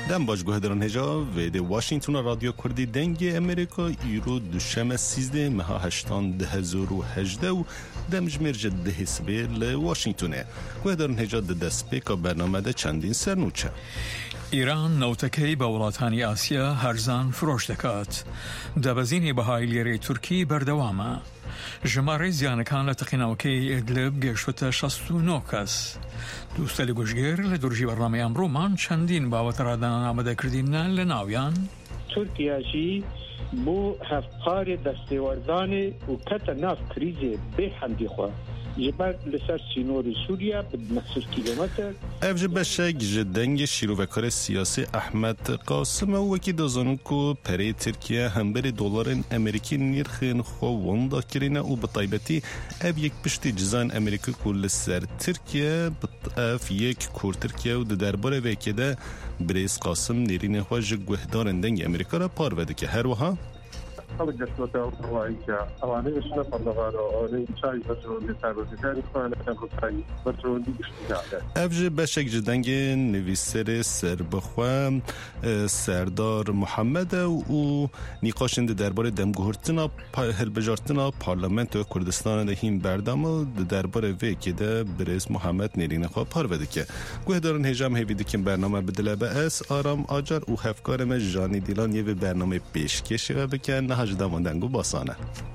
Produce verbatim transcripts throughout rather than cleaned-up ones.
دم باش گوهدران هجا و ده واشنگتون رادیو کردی دنگ امریکا ایرو دوشم سیزده مها هشتان ده هزار و هجده و دمج مرج ده حسبه لواشنگتونه گوهدران هجا ده دسپیکا برنامه ده چندین سرنوچه ایران نوتکی با وڵاتانی آسیا هەرزان فرۆش دەکات. دابەزینی بەهای لێرەی تورکی بەردەوامە. ژمارەی زیانەکان لە تەقینەوەکەی ئیدلب گەیشتوتە شەست و نۆ کەس. دووستەلی گوژگێر لە دوورژی بەڕنامەی ئەمڕۆمان چەندین بابەتە ڕادان ئامادەکردینە لە ناویان تورکیاژی بۆ هەفقارێ دەستێوەردانێ و کەتە ناف کریزێ بێ حەمدی خوا جبر لسر سینور سوریا به نصف کیلومتر افج بشه جدنگ شیروکار سیاسی احمد قاسم و وکی دازانو کو پری ترکیه هم بری دلار امریکی نرخین خو وندا کرینه و بطایبتی اف یک پشتی جزان امریکی کل سر ترکیه اف یک کور ترکیه و درباره وکی ده بریس قاسم نیرین خو جگوهدارن دنگ امریکا را پار وده که هر وها خلق جسوته وطوائي كأواني إشنا فالنغارة وأواني شاي برجون دي تاروزي تاني خوانا كان رسائي برجون دي اشتجاعه افج بشک جدنگ نویسر سربخواه سردار محمد و نیقاشند درباره دمگهورتنا هلبجارتنا پارلمنت و کردستان ده هیم بردام و درباره وی که ده برز محمد نیرین خواه پاروده که گوه دارن هجام هیویده که برنامه بدله به اس آرام آجار و هفکارم جانی دیلان یه برنامه پیشکشی و بکن نهاج داماندنگو باسانه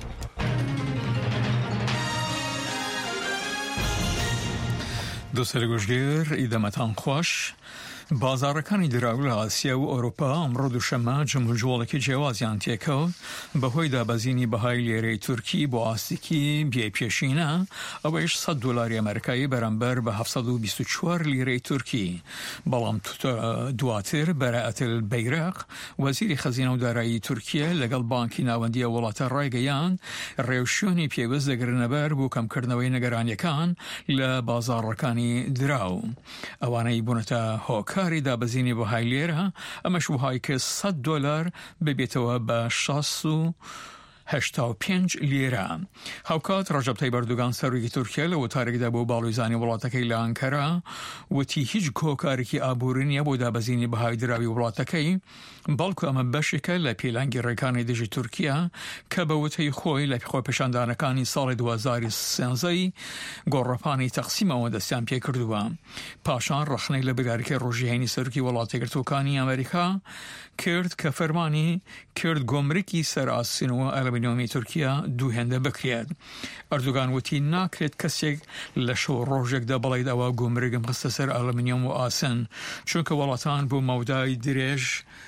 دوستان گوشگیر ایدمتان خوش بازارەکانی دراو لە ئاسیا و ئەوروپا ئەمڕۆ دووشەممە جمهوجوڵێکی جیاوازیان تێکەوت بەهۆی دابەزینی بەهای لێرەی تورکی بۆ ئاستێکی بێپێشینە ئەوەیش سەد دۆلاری ئەمریکایی بەرامبەر بە هەفسەد و بیست و چوار لیرەی تورکی بەڵام دواتر بەرائەتل بەیرەق وەزیری خەزینە و دارایی تورکیە لەگەڵ بانکی ناوەندیە وڵاتە ڕایگەیان ڕێوشێنی پێویست دەگرنەبەر بۆ کەمکردنەوەی نەگەرانیەکان لە بازاڕەکانی دراو ئەوانەی بوونەتە هۆک کاری دابەزینی بەهای لێرە ئەمەش وهای کە سەد دۆلار ببێتەوە بە شەست و هەشتا و پێنج لیرە. هاوکات ڕەجەب تایب ئەردۆغان سەرۆکی تورکیا لە وەتارێکدا بۆ باڵوێزانی وڵاتەکەی لە ئەنکەرا وتی هیچ کۆکارێکی ئابووری نییە بۆ دابەزینی بەهای دراوی وڵاتەکەی بەڵکو ئەمە بەشێکە لە پێلانگی ڕێکانی دژی تورکیا کە بە وتەی خۆی لە خۆی پیشاندانەکانی ساڵی دوو هەزار و سێنزە گۆڕەپانی تەقسیمەوە دەستیان پێ کردووە. پاشان ڕەخنەی لە بەرگریکەی ڕۆژیهێنی سەرۆکی وڵاتی یەکگرتووەکانی ئەمریکا کرد کە فەرمانی کرد گۆمرکی سەر ئاسینەوە ئەلمینیۆمی تورکیا دووهێندە بکرێت. ئەردۆغان وتی ناکرێت کەسێک لە شەو ڕۆژێکدا بەڵێت ئەوە گۆمرگم خستە سەر ئەلمینیۆم و ئاسن چونکە وڵاتان بۆ مەودای درێژ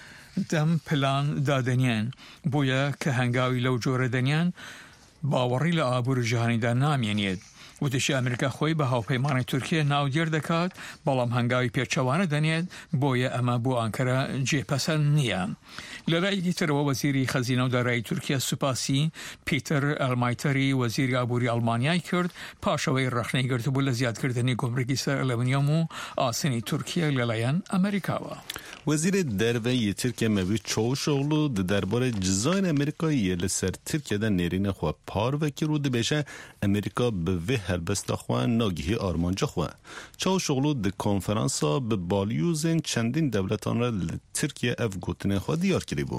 دەم پلان دادەنیان بۆیە کە هەنگاوی لەو جۆرە دەنیان باوەڕی لە ئابوور جیهانیدا نامێنێت. وتشی ئەمریکا خۆی بە هاوپەیمانی تورکیا ناودێر دەکات بەڵام هەنگاوی پێچەوانە دەنێت بۆیە ئەمە بۆ ئەنکەرا جێپەسەند نییە. لە لایەکی ترەوە وەزیری خەزینە و دارایی تورکیا سوپاسی پیتر ئەلمایتەری وەزیری ئابووری ئەڵمانیای کرد پاشەوەی ڕەخنەی گرتبوو لە زیادکردنی گۆمرگی سەر ئەلمینیۆم و ئاسنی تورکیا لەلایەن ئەمریکاوە. وزیر دربه ترکیه مبی چاوشوغلو ده درباره جزاین امریکایی لسر ترکیه ده نیرین خواه پار وکی رو ده بشه امریکا به وی هلبست خواه ناگیهی آرمانجا خواه. چاوشوغلو ده کنفرانسا به بالیوزین چندین دولتان را ترکیه اف گوتنه خواه دیار کری بو.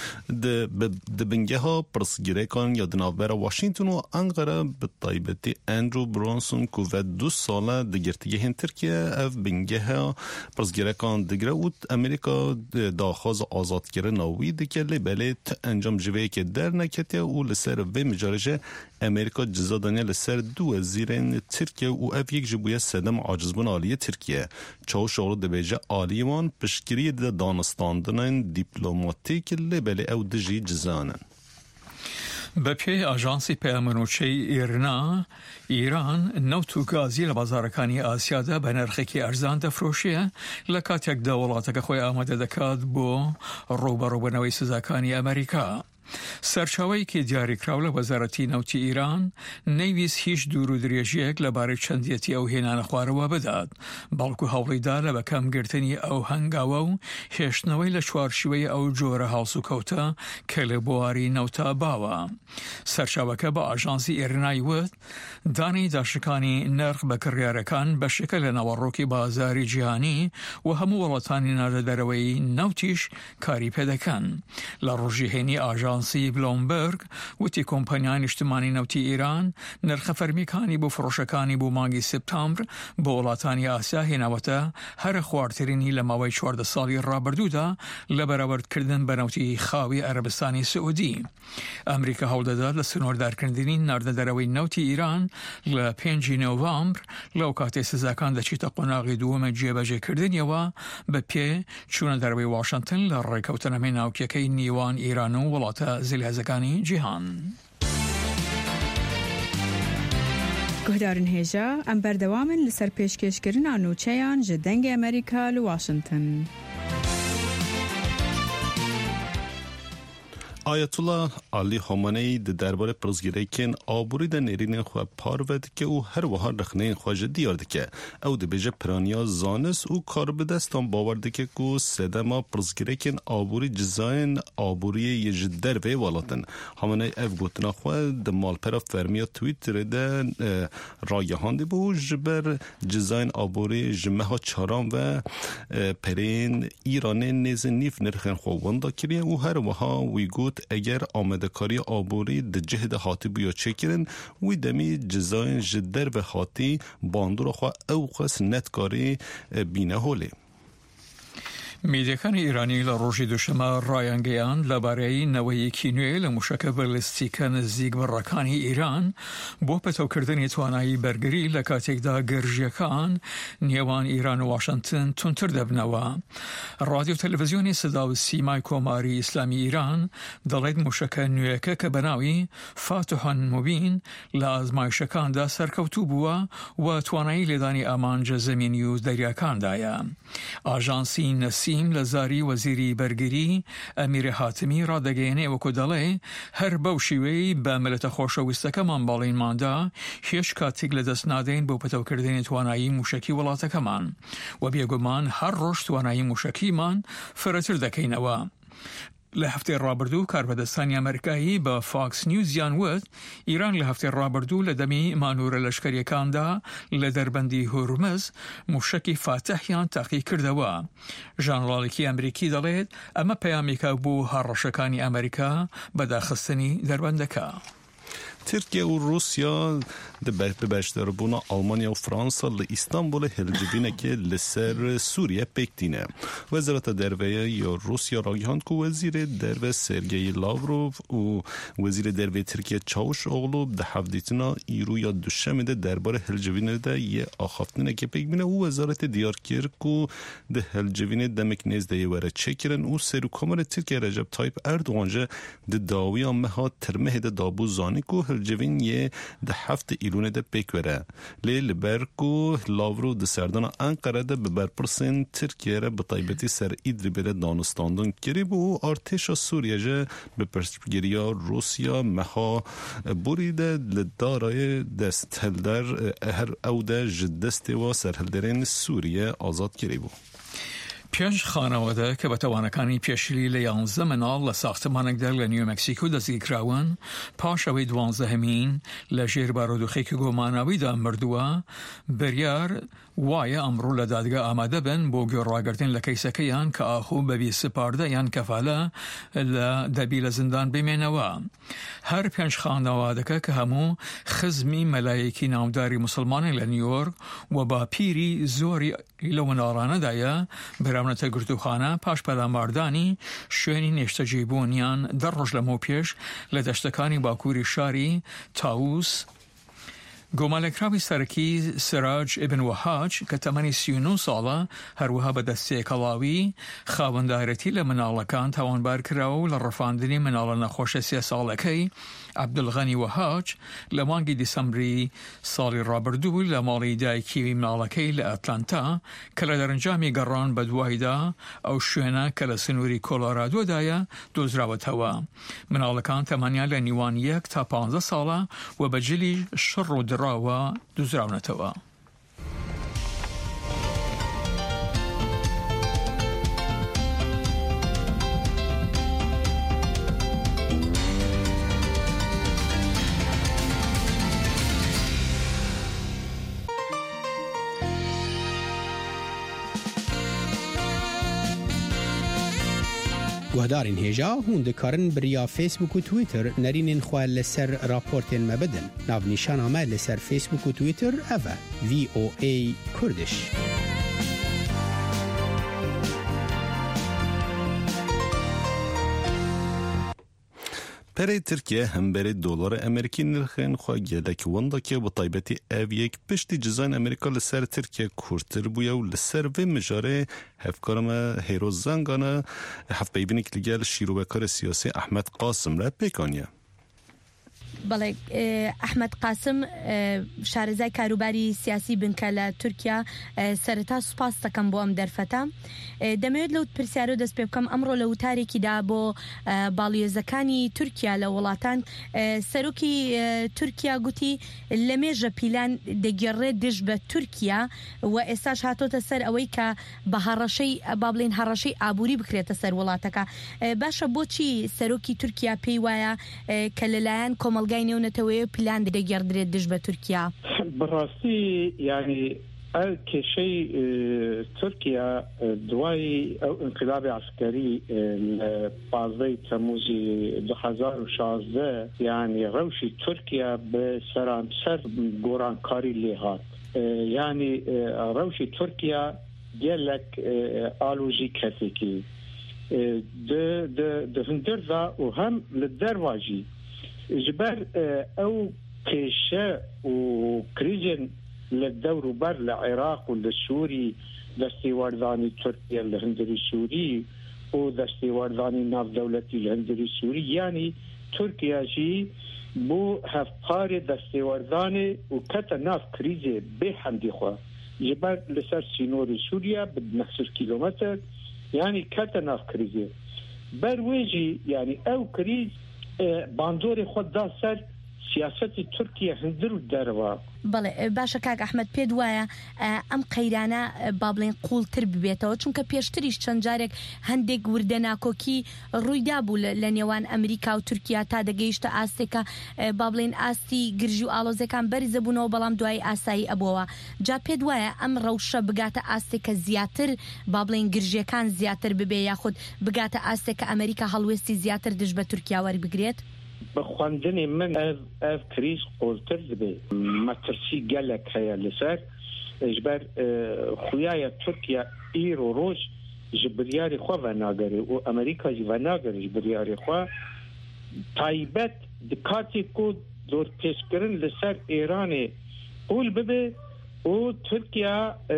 ده, ده بنگه ها پرسگیره کان یا دنابر واشنگتون و انقره به طایبتی اندرو برانسون که و دو ساله ده گرتگه هن ترکیه اف بنگه ها پرسگیره کان دگره و امریکا داخواز آزادگیری ناوی دکه لیبلی انجام جوهی که در نکته و لسر و مجارجه امریکا جزا دانیه لسر دو وزیرین ترکیه و اف یک جبویه سدم عاجزبون آلیه ترکیه چاو شغل دبیجه آلیوان پشکری ده دانستاندنین دیپلوماتیک لیبلی او دجی جزانن. بەپێی ئاژانسی پەیامنوچەی ئێرنا ئیران نەوت و گازی لە بازارەکانی ئاسیادا بە نرخێکی ئەرزان دەفرۆشیە لە کاتێکدا وڵاتەکە خۆی ئامادە دەکات بۆ ڕووبەڕووبوونەوەی سزاکانی ئەمریکا. سەرچاوەیەکی دیاریکراو لە وەزارەتی نەوتی ئیران نەیویست هیچ دوور و درێژیەک لەبارەی چەندیەتی ئەو هێنانە خوارەوە بدات، بەڵکو هەوڵیدا لە بەکەمگرتنی ئەو هەنگاوە و هێشتنەوەی لە چوارچوەی ئەو جۆرە هاوسوکەوتە کە لە بواری نەوتا باوە. سەرچاوەکە بە ئاژانسی ئێرنای وت دانەی داشکانی نرخ بە کڕیارەکان بەشێکە لە ناوەڕۆکی بازاری جیهانی و هەموو وڵاتانی ناردەدەرەوەی نەوتیش کاری پێدەکەن. لە ڕۆژیهێنی ئاژانسی بلۆمبەرگ وتی کۆمپانیای نیشتمانی نەوتی ئیران نرخە فەرمیەکانی بۆ فرۆشەکانی بۆ مانگی سپتامبر بۆ وڵاتانی ئاسیا هێناوەتە هەرە خواردترینی لە ماوەی چواردە ساڵی ڕابردوودا لە بەراوردکردن بە نەوتی خاوی عەرەبستانی سعودی. ئەمریکا هەوڵدەدات لە سنووردارکردنی ناردەدەرەوەی نەوتی ئیران لە پێنجی نۆڤەمبر لەو کاتێ سزاکان دەچیتە قۆناغی دووەمە جێبەجێکردنیەوە بە پێ چوونە دەرەوەی واشنگتن لە ڕێکەوتنەمەی ناوکیەکەی نیوان ئیران و وڵاتە زلهێزەکانی جیهان. گهدارن هێژە ئەم بەردەوامن لەسەر پێشکەشکردنا نوچەیان ji dengê ئەمریکا li Washington. آیتولا علی خامنه‌ای درباره پرزگیریکن آبوری در نرین خو پارود که او هر وها رخنه خواجه دیارده که او ده بیجه پرانیا زانس او کار به دستان باورده که کو سدما پرزگیریکن آبوری جزاین آبوری یه در وی والاتن. خامنه‌ای اف گوتنا خو ده مالپرا فرمیا تویتر ده رایهانده بو جبر جزاین آبوری جمعه ها چاران و پرین ایران نیز نیف نرخن خو وندا کریه او هر وها وی گوت اگر آمده کاری آبوری ده جهد حاتی بیا چکرن وی دمی جزاین جدر به حاتی باندور خواه او قس نتکاری بینه هوله. میدیەکانی ئیرانی لە ڕۆژی دووشەمە ڕایانگەیان لەبارەی نەوەیەکی نوێ لە موشەکە بەلیستیکە نزیک بەڕەکانی ئیران بۆ پەتەوکردنی توانایی بەرگری لە کاتێکدا گەرژیەکان نێوان ئیران و واشنگتن تونتر دەبنەوە. ڕادیۆ تەلەڤیزیۆنی سەدا و سیمای کۆماری ئیسلامی ئیران دەڵێت موشەکە نوێیەکە کە بەناوی فاتحان مبین لە ئازمایشەکاندا سەرکەوتوو بووە و توانایی لێدانی ئامانجە زەمینی و دەریاکاندایە. ئاژانسی نەسی لەزاری وەزیری بەرگری ئەمیر حاتمی ڕادەگەیەنێ وەکو دەڵێ هەر بەو شیوەی بە ملەتە خۆشەویستەکەمان باڵینماندا هیچ کاتێک لەدەست نادەین بۆ پەتەوکردنی توانایی موشەکی وڵاتەکەمان و بێگومان هەر ڕۆژ توانایی موشەکیمان فرەتر دەکەینەوە. لە هەفتەی ڕابردوو کاربەدەستانی ئەمریکایی بە فاکس نیوزیان وت ئیران لە هەفتەی ڕابردوو لە دەمی مانورە لەشکریەکاندا لە دەربەندی هورمز موشەکی فاتحیان تاقی کردەوە. ژانڕاڵێکی ئەمریکی دەڵێت ئەمە پەیامێکە بۆ هەڕەشەکانی ئەمریکا بەداخستنی دەربەندەکە. ترکیه و روسیا به بشتر بونا آلمانیا و فرانسا لإستانبول هلجبینه که لسر سوریه پکتینه. وزارت درویه یا روسیا راگهاند که وزیر درویه سرگئی لاوروف و وزیر درویه ترکیه چاوش اغلو ده هفدیتنا ایرو یا دوشمه ده درباره هلجبینه ده یه آخافتنه که پک بینه و وزارت دیار کرد که ده هلجبینه دمک نیز ده یه وره چکرن و سرو کامر ترکیه رجب تایپ اردوانجه ده داوی آمه ها ترمه ده دابو زانی که هلجبین یه ده هفت ایلونه ده پیکوره لیل برکو لاورو ده سردان انقره ده ببرپرسین ترکیه را به طایبتی سر ایدری بره دانستاندن کریب و ارتش سوریه جه به پرسپگیریا روسیا مها بوریده لدارای دست هلدر هر او ده جدست و سرهلدرین سوریه آزاد کریبو. پێنج خانەوەدا کە بە تەوانەکانی پێشلی لە یانزە مناڵ لە ساختمانێکدا لە نیو مەکسیکۆ دەستگیرکراون پاش ئەوەی دوانزەهەمین لە ژێر بارودۆخێکی گۆماناویدا مردووە بەریار وایە ئەمڕۆ لە دادگا ئامادە بن بۆ گوێڕاگرتن لە کەیسەکەیان کە ئاخوو بەبی سپاردە یان کەفالە لە دەبی لە زیندان بمێنەوە. هەر پێنج خانەوادەکە کە هەموو خزمی مەلایەکی ناوداری مسلمانی لە نیویۆرک و باپیری زۆری لە مناڵانەدایە بەراونەتە گرتوخانە پاش پەلاماردانی شوێنی نێشتەجێبوونیان دە ڕۆژ لەمەو پێش لە دەشتەکانی باکووری شاری تاووس گۆمالێکراوی سەرەکی سراج ئیبن وەهاج کە تەمەنی سی و نۆ ساڵە هەروەها بە دەستەیە کەڵاوی خاوەندایەتی لە مناڵەکان تاوانبار کراوە و لە ڕەفاندنی مناڵە نەخۆشە سێ ساڵەکەی عەبدولغەنی وەهاج لە مانگی دیسەمبری ساڵی ڕابردوو لە ماڵی دایکی مناڵەکەی لە ئەتلانتا کە لە دەرەنجامی گەڕان بە دوایدا ئەو شوێنە کە لە سنووری کۆلۆرادۆدایە دۆزراوەتەوە. مناڵەکان تەمەنیان لە نیوان یەک تا پانزە ساڵە و بەجلی شڕ و دراوە دوزراونەتەوە. گوهدارین هێژا هون دikarin biriya Facebook û Twitter nerînên xwe li ser raportên me bidin. Navnîşana me li ser Facebook û Twitter ev e V O A Kurdish. پرê Tirkiye hemberê dolara Amerîkî nirxên xwe gelek wendekê bi taybetî ev yek piştî cizayên Amerîka li ser Tirkiye kûrtir bûye û li ser vê mijarê hevkara me Hêro Zengana hevpeyvînekî li gel şîrovekarê siyasî Ahmed Qasim re pêkaniye. بەڵێ ئەحمەد قاسم شارەزای کاروباری سیاسی بنکە لە تورکیا سەرەتا سوپاس دەکەم بۆ ئەم دەرفەتە. دەمەوێت لەو پرسیارە دەست پێ بکەم ئەمڕۆ لە وتارێکیدا بۆ باڵیۆزەکانی تورکیا لە وڵاتان سەرۆکی تورکیا گوتی لە مێژە پیلان دەگەڕێت دژ بە تورکیا و ئێستاش هاتۆتە سەر ئەوەی کە بە هەڕەشەی با بڵێن هەڕەشەی ئابووری بکرێتە سەر وڵاتەکە. باشە بۆچی سەرۆکی تورکیا پێی وایە کە لەلایەن کۆمەڵگای نێونەتەوەی پلان دەگەڕدرێت دژ بە تورکیا؟ بەڕاستی یعنی ئەو کێشەی تورکیا دوای ئەو انقلابی عسکەری لە پازدەی تەموزی دو هەزار و شازدە یعنی ڕەوشی تورکیا بە سەرانسەر گۆڕانکاری لێ هات. یعنی ڕەوشی تورکیا gelek ئالۆژی کەسێکی دهندردا و هەم لە دەرواژی جبر ئەو کێشە و کریزن لە دەور و بەر لە عێراق و لە سووری دەستێوەردانی تورکیا لە هەندری سووری و دەستێوەردانی ناودەوڵەتی لە هەندری سووری یعنی تورکیاژی بۆ هەفپارێ دەستێوەردانێ و کەتە ناف کریزێ بێ حەمدیخوا جبر لەسەر سینۆری سووریا بە نەخسر کیلۆمەتر یعنی کەتە ناف کریزێ بەروێژی یعنی ئەو کریز باندۆری خۆ دا سەر سیاسەتی تورکیا هەندر و دەرەوە. بەڵێ باشە کاک ئەحمەد پێت وایە ئەم قەیرانە با بڵێن قوڵتر ببێتەوە چونکە پێشتریش چەند جارێک هەندێک وردە ناکۆکی ڕوویدا بوو لە نێوان ئەمریکا و تورکیا تا دەگەیشتە ئاستێکە با بڵێن ئاستی گرژی و ئاڵۆزەکان بەرزە بوونەوە بەڵام دوای ئاسایی ئەبووەوە. جا پێت وایە ئەم ڕەوشە بگاتە ئاستێکە زیاتر با بڵێن گرژیەکان زیاتر ببێ یاخود بگاتە ئاستێکە ئەمریکا هەڵوێستی زیاتر دژ بە تورکیا وەربگرێت؟ بە خواندنی من ئەv کریز قوڵتر دەبێ مەترسی gelek هەیە لەسەر ژبەر خویایە تورکیا ئیر و ڕۆژ ji biryarê xwe venagere û Amerîka jî venagere ji biryarê xwe taybet di katê ku dorpêşkirin li ser Îranê hûl bibe û Tirkiya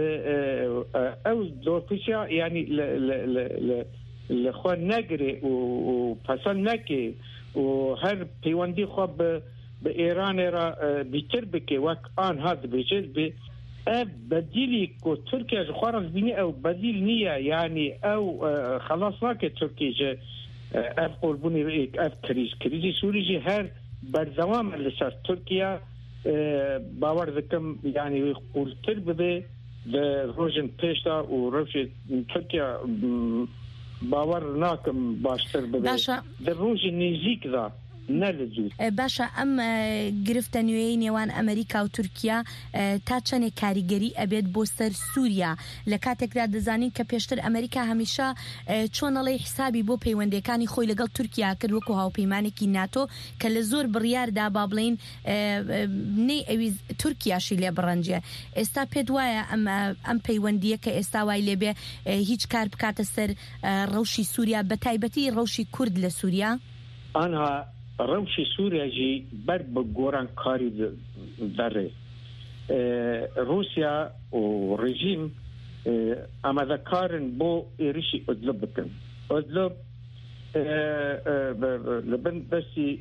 ew dorpêşiya yanî li xwe negire û pesend neke û her peywendî xwe bi Îranê re bîtir bike wek an hat dibêje bê ev bedîlî ku Tirkiya ji xwe re bîne ew bedîl niye yanî ew xelas nake Tirkiye ji ev qolbûnê ev krîz krîzê Sûrî jî her berdewam li ser Tirkiya bawer dikim yanî wê qûltir bibe di rojên pêş de û rewşê Tirkiya باوەڕ ناکەم باشتر ببێت لە ڕۆژی نزیک دا نەلزوو. باشە ئەم گرفتە نوێی نێوان ئەمریکا و تورکیا تا چەندێک کاریگەری ئەبێت بۆ سەر سووریا لە کاتێکدا دەزانین کە پێشتر ئەمریکا هەمیشە چۆنەڵی حسابی بۆ پەیوەندیەکانی خۆی لەگەڵ تورکیا کرد وەکو هاوپەیمانێکی ناتۆ کە لە زۆر بڕیاردا با بڵێن نەی ئەوی تورکیاشی لێ بڕەنجێ. ئێستا پێت وایە ئەم پەیوەندیە کە ئێستا وای لێبێ هیچ کار بکاتە سەر ڕەوشی سووریا بە تایبەتی ڕەوشی کورد لە سووریا؟ ئەنها ڕەوشی سووریاژی بەر بە گۆرانکاری دەڕێ روسيا ورجيم اما ذكرن بو يريشي ادلب بكن ادلب لبن بسي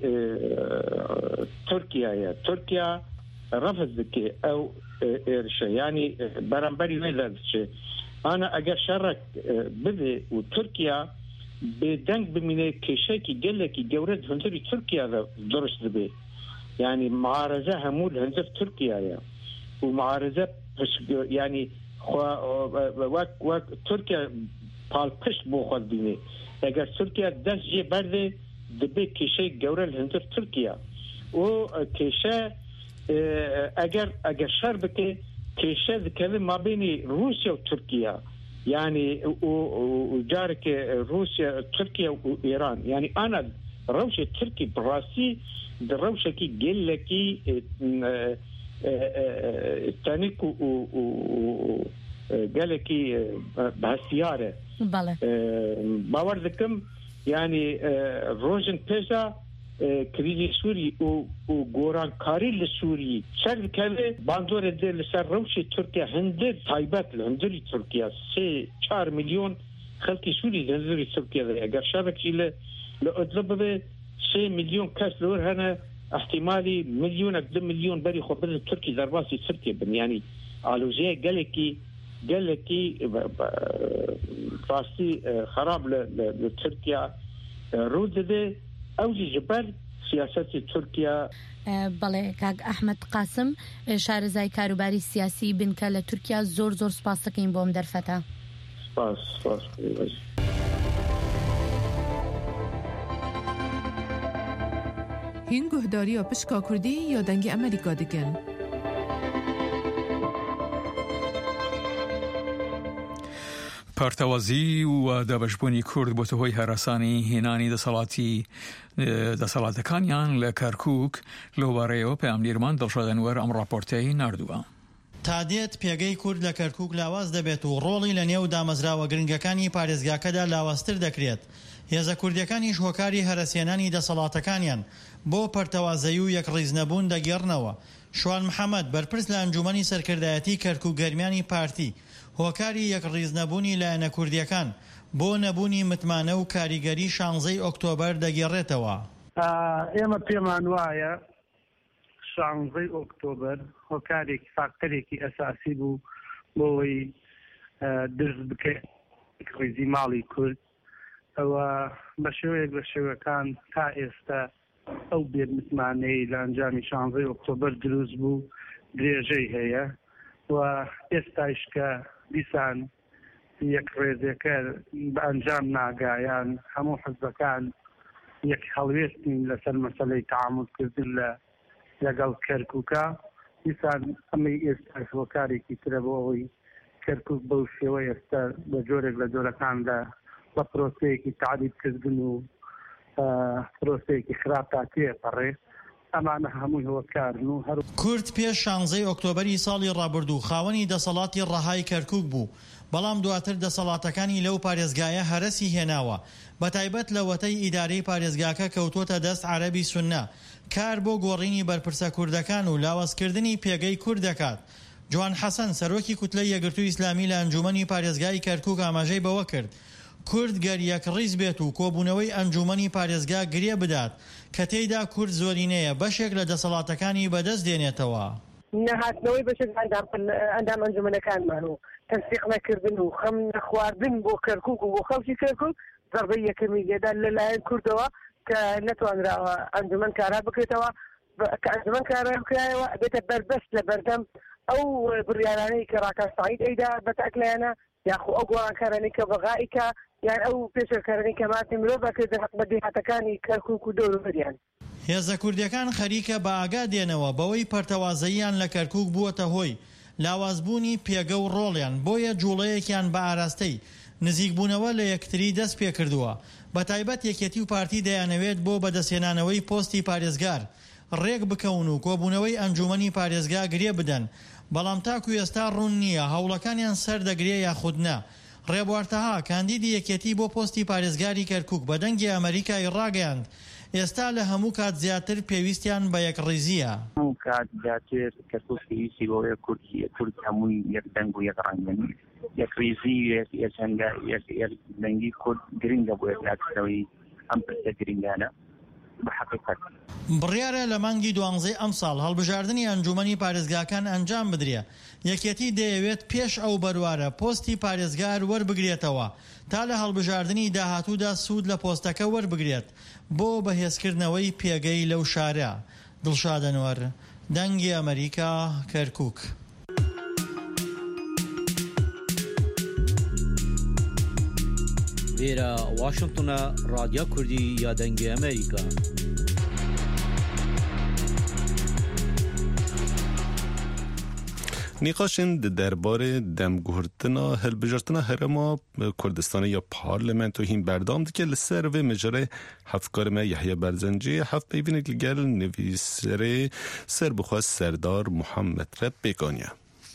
تركيا يا تركيا رفض او إرشا يعني برنبري ولا شيء أنا أجر شرك بدي وتركيا بدنك بمني كشاكي قال لك جورد هندري تركيا ذا درس ذبي يعني معارضة همول هندف تركيا يا ومعارضة يعني وك وك تركيا بالقش بوخذ بيني أجر تركيا دس جي برد ذبي كشاك جورد هندف تركيا وكشا اگر اگر شربك كيشا ذكر ما بين روسيا وتركيا يعني وجارك روسيا تركيا وايران يعني انا روشه تركي براسي دروشه كي قال لك تانيك و قال لك بهالسياره بله باور ذكم يعني روجن بيزا كريزي سوري وغوران كاري لسوري شر كله باندور دي لسر روشي تركيا هندر تايبات هندري تركيا سي چار مليون خلقي سوري هندري تركيا اگر شبك الى لأطلب سي مليون كاس لور هنا احتمالي مليون اقدم مليون بري خبر تركي درباسي تركيا يعني علوزيه قالكي قالكي فاسي خراب لتركيا رود دي اوجي جبر سیاست ترکیه بله کاک احمد قاسم شارزای کاروباری سیاسی بنکە لە تورکیا زۆر زۆر سپاس دەکەین بۆم دەرفەتە. سپاس سپاس. هین گهداری پشکا کردی یا دنگ امریکا دکن؟ پارتەوازی و دابەشبوونی کورد بۆتە هۆی هەراسانی هێنانی دەسەڵاتی دەسەڵاتەکانیان لە کەرکووک لەوبارەیەوە پەیامگیرمان دڵشادەنوەر ئەم ڕاپۆرتەی نردووە. تا دێت پێگەی کورد لە کەرکووک لاواز دەبێت و ڕۆڵی لە نێو دامەزراوە گرنگەکانی پارێزگاکەدا لاوازتر دەکرێت. هێزە کوردیەکانی هۆکاری هەرەسێنانی دەسەڵاتەکانیان بۆ پەرتەوازەیی و یەکڕیزنەبوون دەگێڕنەوە. شوان محەممەد بەرپرس لە ئەنجومەنی سەرکردایەتی کەرکووک گەرمیانی پارتی هۆکاری یەکڕیزنەبوونی لایەنە کوردیەکان بۆ نەبوونی متمانە و کاریگەری شانزەی ئۆکتۆبەر دەگێڕێتەوە. ئێمە پێمان وایە شانزەی ئۆکتۆبەر هۆکارێکی فاکتەرێکی ئەساسی بوو بۆەوەی درست بکەێت ڕیزی ماڵی کورد ئەوە بە شێوەیەک لە شێوەکان تا ئێستا ئەو بێت متمانەی لە ئەنجامی شانزەی ئۆکتۆبەر دروست بوو درێژەی هەیە و ئێستایش کە دیسان یەک ڕێزەکە بە ئەنجام ناگایان هەموو حزبەکان یەک هەڵوێستین لەسەر مەسەلەی تعاملکردن لە لەگەڵ کەرکووکە دیسان ئەمەی ئێستا هۆکارێکی ترە بۆ ئەوەی کەرکووک بەو شێوە ئێستا بە جۆرێک لە جۆرەکاندا بە پرۆسەیەکی تعریبکردن و پرۆسەیەکی خراپ تا تێپەڕێ ئەمانە هەمووی هۆکارن و هەر کورد پێش شانزەی ئۆکتۆبەری ساڵی ڕابردوو خاوەنی دەسەڵاتی ڕەهای کەرکووک بوو، بەڵام دواتر دەسەڵاتەکانی لەو پارێزگایە هەرەسی هێناوە. بەتایبەت لە وەتەی ئیدارەی پارێزگاکە کەوتۆتە دەست عەرەبی سوننا کار بۆ گۆڕینی بەرپرسە کوردەکان و لاوازکردنی پێگەی کورد دەکات. جوان حەسەن سەرۆکی کوتلەی یەکگرتووی ئیسلامی لە ئەنجومەنی پارێزگای کەرکووک ئاماژەی بەوە کرد کورد گەر یەکڕیز بێت و کۆبوونەوەی ئەنجومەنی پارێزگا گرێ بدات کە تێیدا کورد زۆرینەیە بەشێک لە دەسەڵاتەکانی بەدەست دێنێتەوە. نەهاتنەوەی بەشێک ئەندام ئەنجومەنەکانمان و تەنسیق نەکردن و خەم نەخواردن بۆ کەرکووک و بۆ خەڵکی کەرکووک ضەربەی یەکەمی لێدا لەلایەن کوردەوە کە نەتوانراوە ئەنجومەن کارا بکرێتەوە کە ئەنجومەن کارا بکرایەوە بێتە بەربەست لە بەردەم ئەو بڕیارانەی کە ڕاکە سەعید ئەیدا بەتاکلایەنە یاخو ئەو گۆڕانکارانەی کە بەغائیکە یان ئەو پێشەکارانەی کە ماتی مرۆڤ بەکردن حەق بە دێهاتەکانی کەرکووک و دەوروبەریان. هێزە کوردیەکان خەریکە بە ئاگا دێنەوە بەوەی پەرتەوازەییان لە کەرکووک بووەتە هۆی لاوازبوونی پێگە و ڕۆڵیان بۆیە جوڵەیەکیان بە ئاراستەی نزیکبوونەوە لە یەکتری دەست پێ کردووە. بەتایبەت یەکێتی و پارتی دەیانەوێت بۆ بەدەستهێنانەوەی پۆستی پارێزگار ڕێک بکەون و کۆبوونەوەی ئەنجومەنی پارێزگا گرێ بدەن، بەڵام تاکو ئێستا ڕوون نییە هەوڵەکانیان سەردەگرێ یاخودنا. ڕێبوارتەها کاندیدی یەکێتی بۆ پۆستی پارێزگاری کەرکووک بە دەنگی ئەمریکای ڕاگەیاند ئێستا لە هەموو کات زیاتر پێویستیان بە یەکڕیزیە. لەو کات داچێر کەرکووک پێویستی بۆیە کورد کورد هەمووی یەک دەنگ و یەک ڕەنگن یەک ریزی یەک هەنگا یەک دەنگی کورد گرنگە بۆ یەکلاتکردنەوەی ئەم پرسە گرنگانە بەحەقیقەت. بڕیارە لە مانگی دوانزەی ئەم ساڵ هەڵبژاردننی ئەنجومەنی پارێزگاکان ئەنجام بدرێ. یەکێتی دەیەوێت پێش ئەو بەروارە پۆستی پارێزگار وەربگرێتەوە تا لە هەڵبژاردننی داهاتوودا سوود لە پۆستەکە وەربگرێت بۆ بەهێزکردنەوەی پێگەی لەو شارە. دڵشادەنوەر، دەنگی ئەمریکا، کەرکووک. لێرە واشنگتنە رادیۆ کوردی یا دەنگی ئەمریکا. نیقاشین درباره دمگهرتنا هلبجرتنا هرما کردستان یا پارلمنت و هین بردام که لسر و مجره هفکار ما یحیی برزنجی هفت پیوینه که گل نویسره سر بخواست سردار محمد رب بگانیه.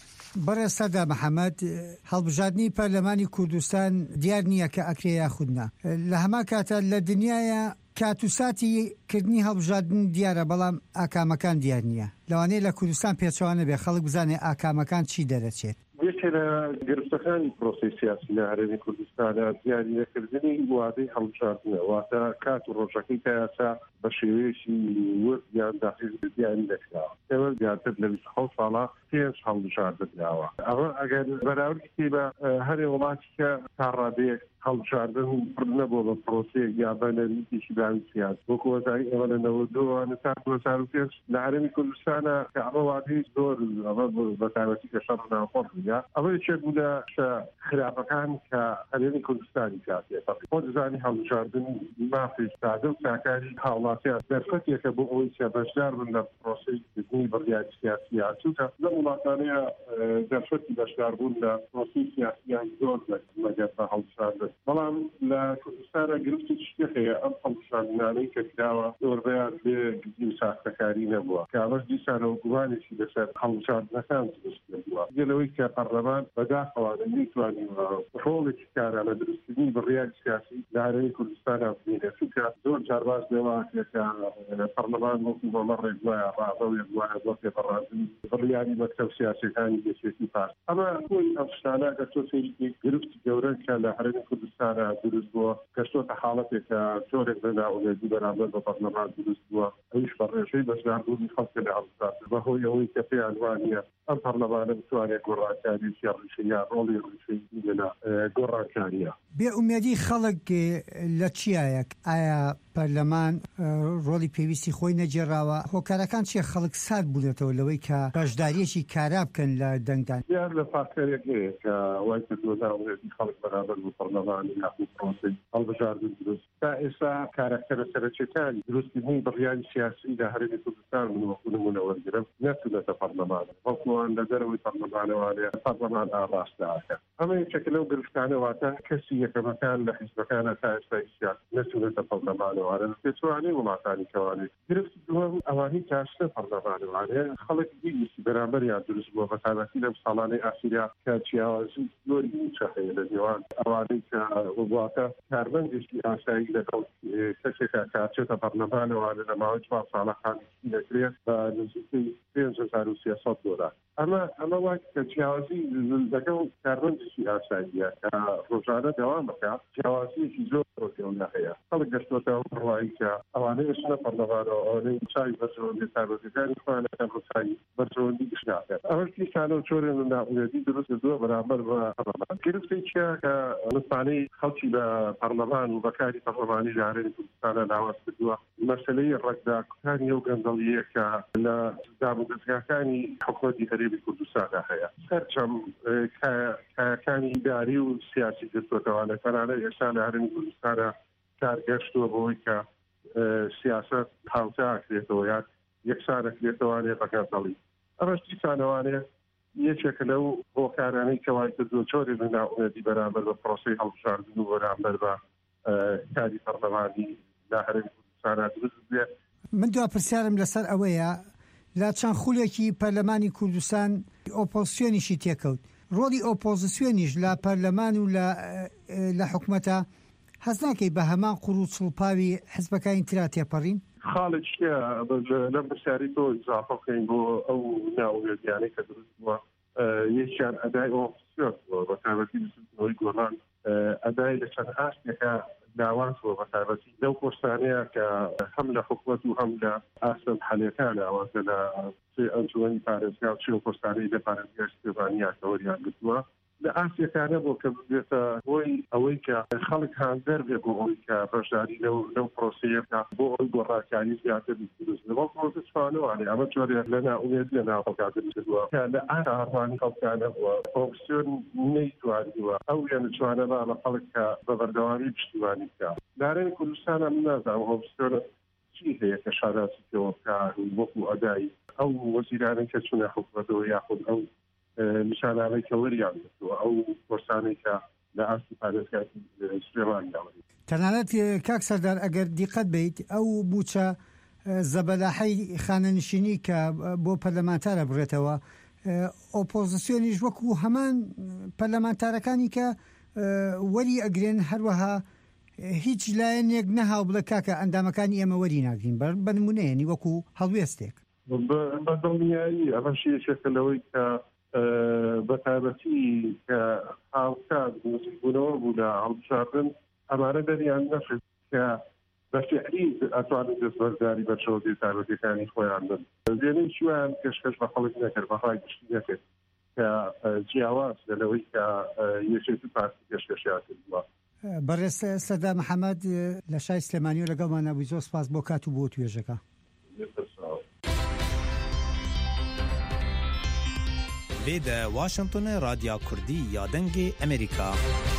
برای سردار محمد هەڵبژاردننی پەرلەمانی کوردستان دیار نییە کە ئەکرێ یاخودنا لە هەمان کاتە لە دنیاە کاتوساتی کردنی هەڵبژاردن دیارە بەڵام ئاکامەکان دیار نییە لەوانەیە لە کوردستان پێچوانە بێ خەڵک بزانێ ئاکامەکان چی دەرەچێت. یەکێ لە گرفتەکانی پرۆسەی سیاسی لە هەرێمی کوردستانە دیاری نەکردنی وادەی هەڵبژاردنە واتە کات و ڕۆژەکەی کە یاسا بە شێوەیەکی ورد یان داخل دیاری نەکراوە. ئێوە زیاتر لە بیست و حەوت ساڵە پێنج هەڵبژاردنراوە. ئەوە ئەگەر بەراوردی بە هەرێ وڵاتی کە تا ڕادەیەک هەڵبژاردن نەبووە بە پرۆسەیەک یا بە نەریتێکی داوی سیاسی وەکو وەزای ئێوە لە نەوە دووانە تا دوو هەزار و پێنج لە هەرێمی کوردستانە کە ئەمە وادەی زۆر ئەمە بەتایبەتی کە شەڕ ناوخۆ بووە ئەوە یەکێک بوو لە خراپەکان کە هەرێمی کوردستانی کاتێ خۆ دەزانی هەڵبژاردن مافی سادە و چاکاری هاوڵاتیان دەرفەتێکە بۆ ئەوەی کە بەشدار بن لە پرۆسەی کردنی بڕیاری سیاسی چونکە لە وڵاتانەیە دەرفەتی بەشداربوون لە پرۆسەی سیاسیان زۆر لەگەر بە هەڵبژاردن بەڵام لە کوردستانە گرفتی شتێکەیە ئەم هەڵبژاردنانەی کە کراوە زۆربەیان بێ گزی و ساختەکاری نەبووە کە ئەمەش دیسانەوە گومانێکی لەسەر هەڵبژاردنەکان دروست نەبووە گەلەوەی کە پەرلەمان بەداخەوانە نەیتوانین ڕۆڵێکی کارە لە دروستکردنی بڕیاری سیاسی لە هەرێمی کوردستانە ببینێت چونکە زۆر جارباز لێوە کە پەرلەمان وەکو بەمەڕێک وایە ڕاوەیەک وایە بۆ پێبەڕاندنی بڕیاری مەکتەب سیاسیەکانی یەکێتی پاس ئەمە خۆی ئەم شتانە کە تۆ سەیری گرفتی گەورە کە لە هەرێمی کوردستانە دروست بووە کەشتۆتە حاڵەتێکە جۆرێک لە ناوڵێتی بەرامبەر بە پەرلەمان دروست بووە ئەویش بەڕێژەی بەشداربوونی خەڵکە لە هەڵبژاردن بەهۆی ئەوەی کە پێیان وانە ئەم پەرلەمانە بتوانێت گۆڕانکاری سیاسی یا ڕۆڵی ڕیشەی لە گۆڕانکاریە. بێ ئومێدی خەڵک لە چیایەک ئایا پەرلەمان ڕۆڵی پێویستی خۆی نەجێڕاوە هۆکارەکان چیە خەڵک سارد بوونێتەوە لەوەی کە بەشداریەکی کارا بکەن لە دەنگدان یان لە فاکتەرێک هەیە کە وای کردووەدا ئومێدی خەڵک بەرامبەر بۆ پەرلەمانی یاخود پرۆسەی هەڵبژاردن دروست تا ئێستا کارکتەرە سەرەکیەکانی دروستکردنی بڕیاری سیاسی لە هەرێمی کوردستان من وەکو نمونە وەرگرم نەچوونەتە پەرلەمان وەکوان لە دەرەوەی پەرلەمانەوانێ پەرلەمان ئاڕاستەکە ئەمە یەکێکە لەو گرفتانە واتە کەسی یەکەمەکان لە حیزبەکانە تا ئێستا سیاسی نەچوونەتە پەرلەمانەوانە پێچوانەی وڵاتانی کەوانێت گرفتی دووەم ئەوانەی کاشتە پەرلەمانەوانێ خەڵک بیویستی بەرامبەریان دروست بووە بەتایبەتی لەم ساڵانەی ئاخیرا کە جیاوازی زۆری موچە هەیە لە نێوان ئەوانەی کە وڵاتە کاربەندێکی ئاسایی لەگەڵ کەسێکە کاچێتە پەرلەمانەوانە لە ماوەی چوار ساڵەکان دەکرێت بە نزیکەی پێنج هەزار و سێسەد دۆلار ئەمە ئەمە وای کە جیاوازی لەگەڵ کاربەندێکی ئاساییە کە ڕۆژانە دەوام بکات جیاوازیەکی زۆر گەورە هەیە خەڵک گەشتۆتەوە ڕوایی کە ئەوانەیە شنە پەرلەمانەوە ئەوانەی چای بەرژەوەندی تایبەتەکانی خۆیانەکان ڕووچایی بەرژەوەندی گشتناکات ئەوەش دیسانە و چۆرێن و ناومێدی دروست کردووە بەرامبەر بە پەرلەمان گرفتی چیە کە مستانەی خەڵکی بە پەرلەمان و بەکاری پەرلەمانی لە هەرێمی کوردستانە لاواز کردووە مەسەلەی ڕێکداکردنی ئەو گەندەڵیە کە لە دام و دەستگاکانی حکومەتی هەرێمی کوردستانە هەیە سەرچەم کایەکانی ئیداری و سیاسی گرتووەتەوە لەتەنانە ئێستا لە هەرێمی کوردستانە کارگەشتووە بەوەی کە سیاست هاوتاکرێتەوە یان یەکسانەکرێتەوانێ بەگەندەڵی ئەمەش دیسانەوانێ یەکێکە لەو هۆکارانەی کەوای کردووە چۆرێ لە ناومێدی بەرامبەر بە پرۆسەی هەڵبژاردن و بەرامبەر بە کاری پەرلەمانی لە هەرێمی کوردستانە دروست بێت. من دوا پرسیارم لەسەر ئەوەیە لە چەند خولێکی پەرلەمانی کوردستان ئۆپۆزیسیۆنیشی تێکەوت ڕۆڵی ئۆپۆزیسیۆنیش لە پەرلەمان و لە حکومەتە هەست ناکەی بە هەمان قوڕ و چڵپاوی حیزبەکانی ترا تێپەڕین؟ خالد شيء لم بساريتو إضافة كينو أو ناوي يعني كدرس يشان أداء أوفيسيال وبتابتي بسنوي قران أداء لشان أشياء دعوات وبتابتي لو كوستانيا كحملة حكومة وحملة أحسن حالتان وكذا في أنجواني باريس كاو شو كوستانيا لباريس كاستيفانيا كوريا قدوة لآسيا كان بو كبيرة هوي أويكا خلق هاندر بو أويكا برشاري لو لو بروسيا بو أوي برا كاني زيادة بالفلوس لو بروسيس فانو يعني أما جوري لنا أميد لنا فقاعد نسدوا كان أنا أرماني خلق كان هو فوكسيون نيتو عندوا أو يعني شو أنا لا خلق ببردواني بشتواني كا دارين كل سنة من هذا فوكسيون شيء هي كشارات كوكا وقو أدائي أو وزيران كشنا حكمته يأخذ أو مشان عليك وريان أو فرسانك لا أصل فارسك سليمان داوري. تنالت كاك سردار أجر دقت بيت أو بوشا زبلاحي خاننشيني كبو برلمانتار بريتوا أوبوزيسيوني جوكو همان برلمانتاركاني ك ولي أجرين هروها هیچ لایەنێک نەهاو بڵێ کاکە ئەندامەکانی ئێمە وەری ناگرین بەنمونەیەنی وەکو هەڵوێستێک بەدڵنیایی ئەمە شێشێکە لەوەی کە بەتابەتی کە هاوکات نزیکبوونەوە بوو لە هەڵبژاردن ئەمانە دەریان نەشت کە بەفعلی ئەتوانن دەستبەرداری بەرچەوە تایبەتیەکانی خۆیان بن زێنەی چیوان کەشکەش بە خەڵک نەکرد بەخوای گشتی نەکرد کە جیاواز لەوەی کە یەکێتی پارتی کەشکەشیان کردووە. بەڕێز سەردار محەممەد لە شای سلێمانی و لەگەڵمان نەبووی زۆر سپاس بۆ کات و بۆ توێژەکە. لێدە واشنگتن رادیا کوردی یا دەنگی ئەمریکا.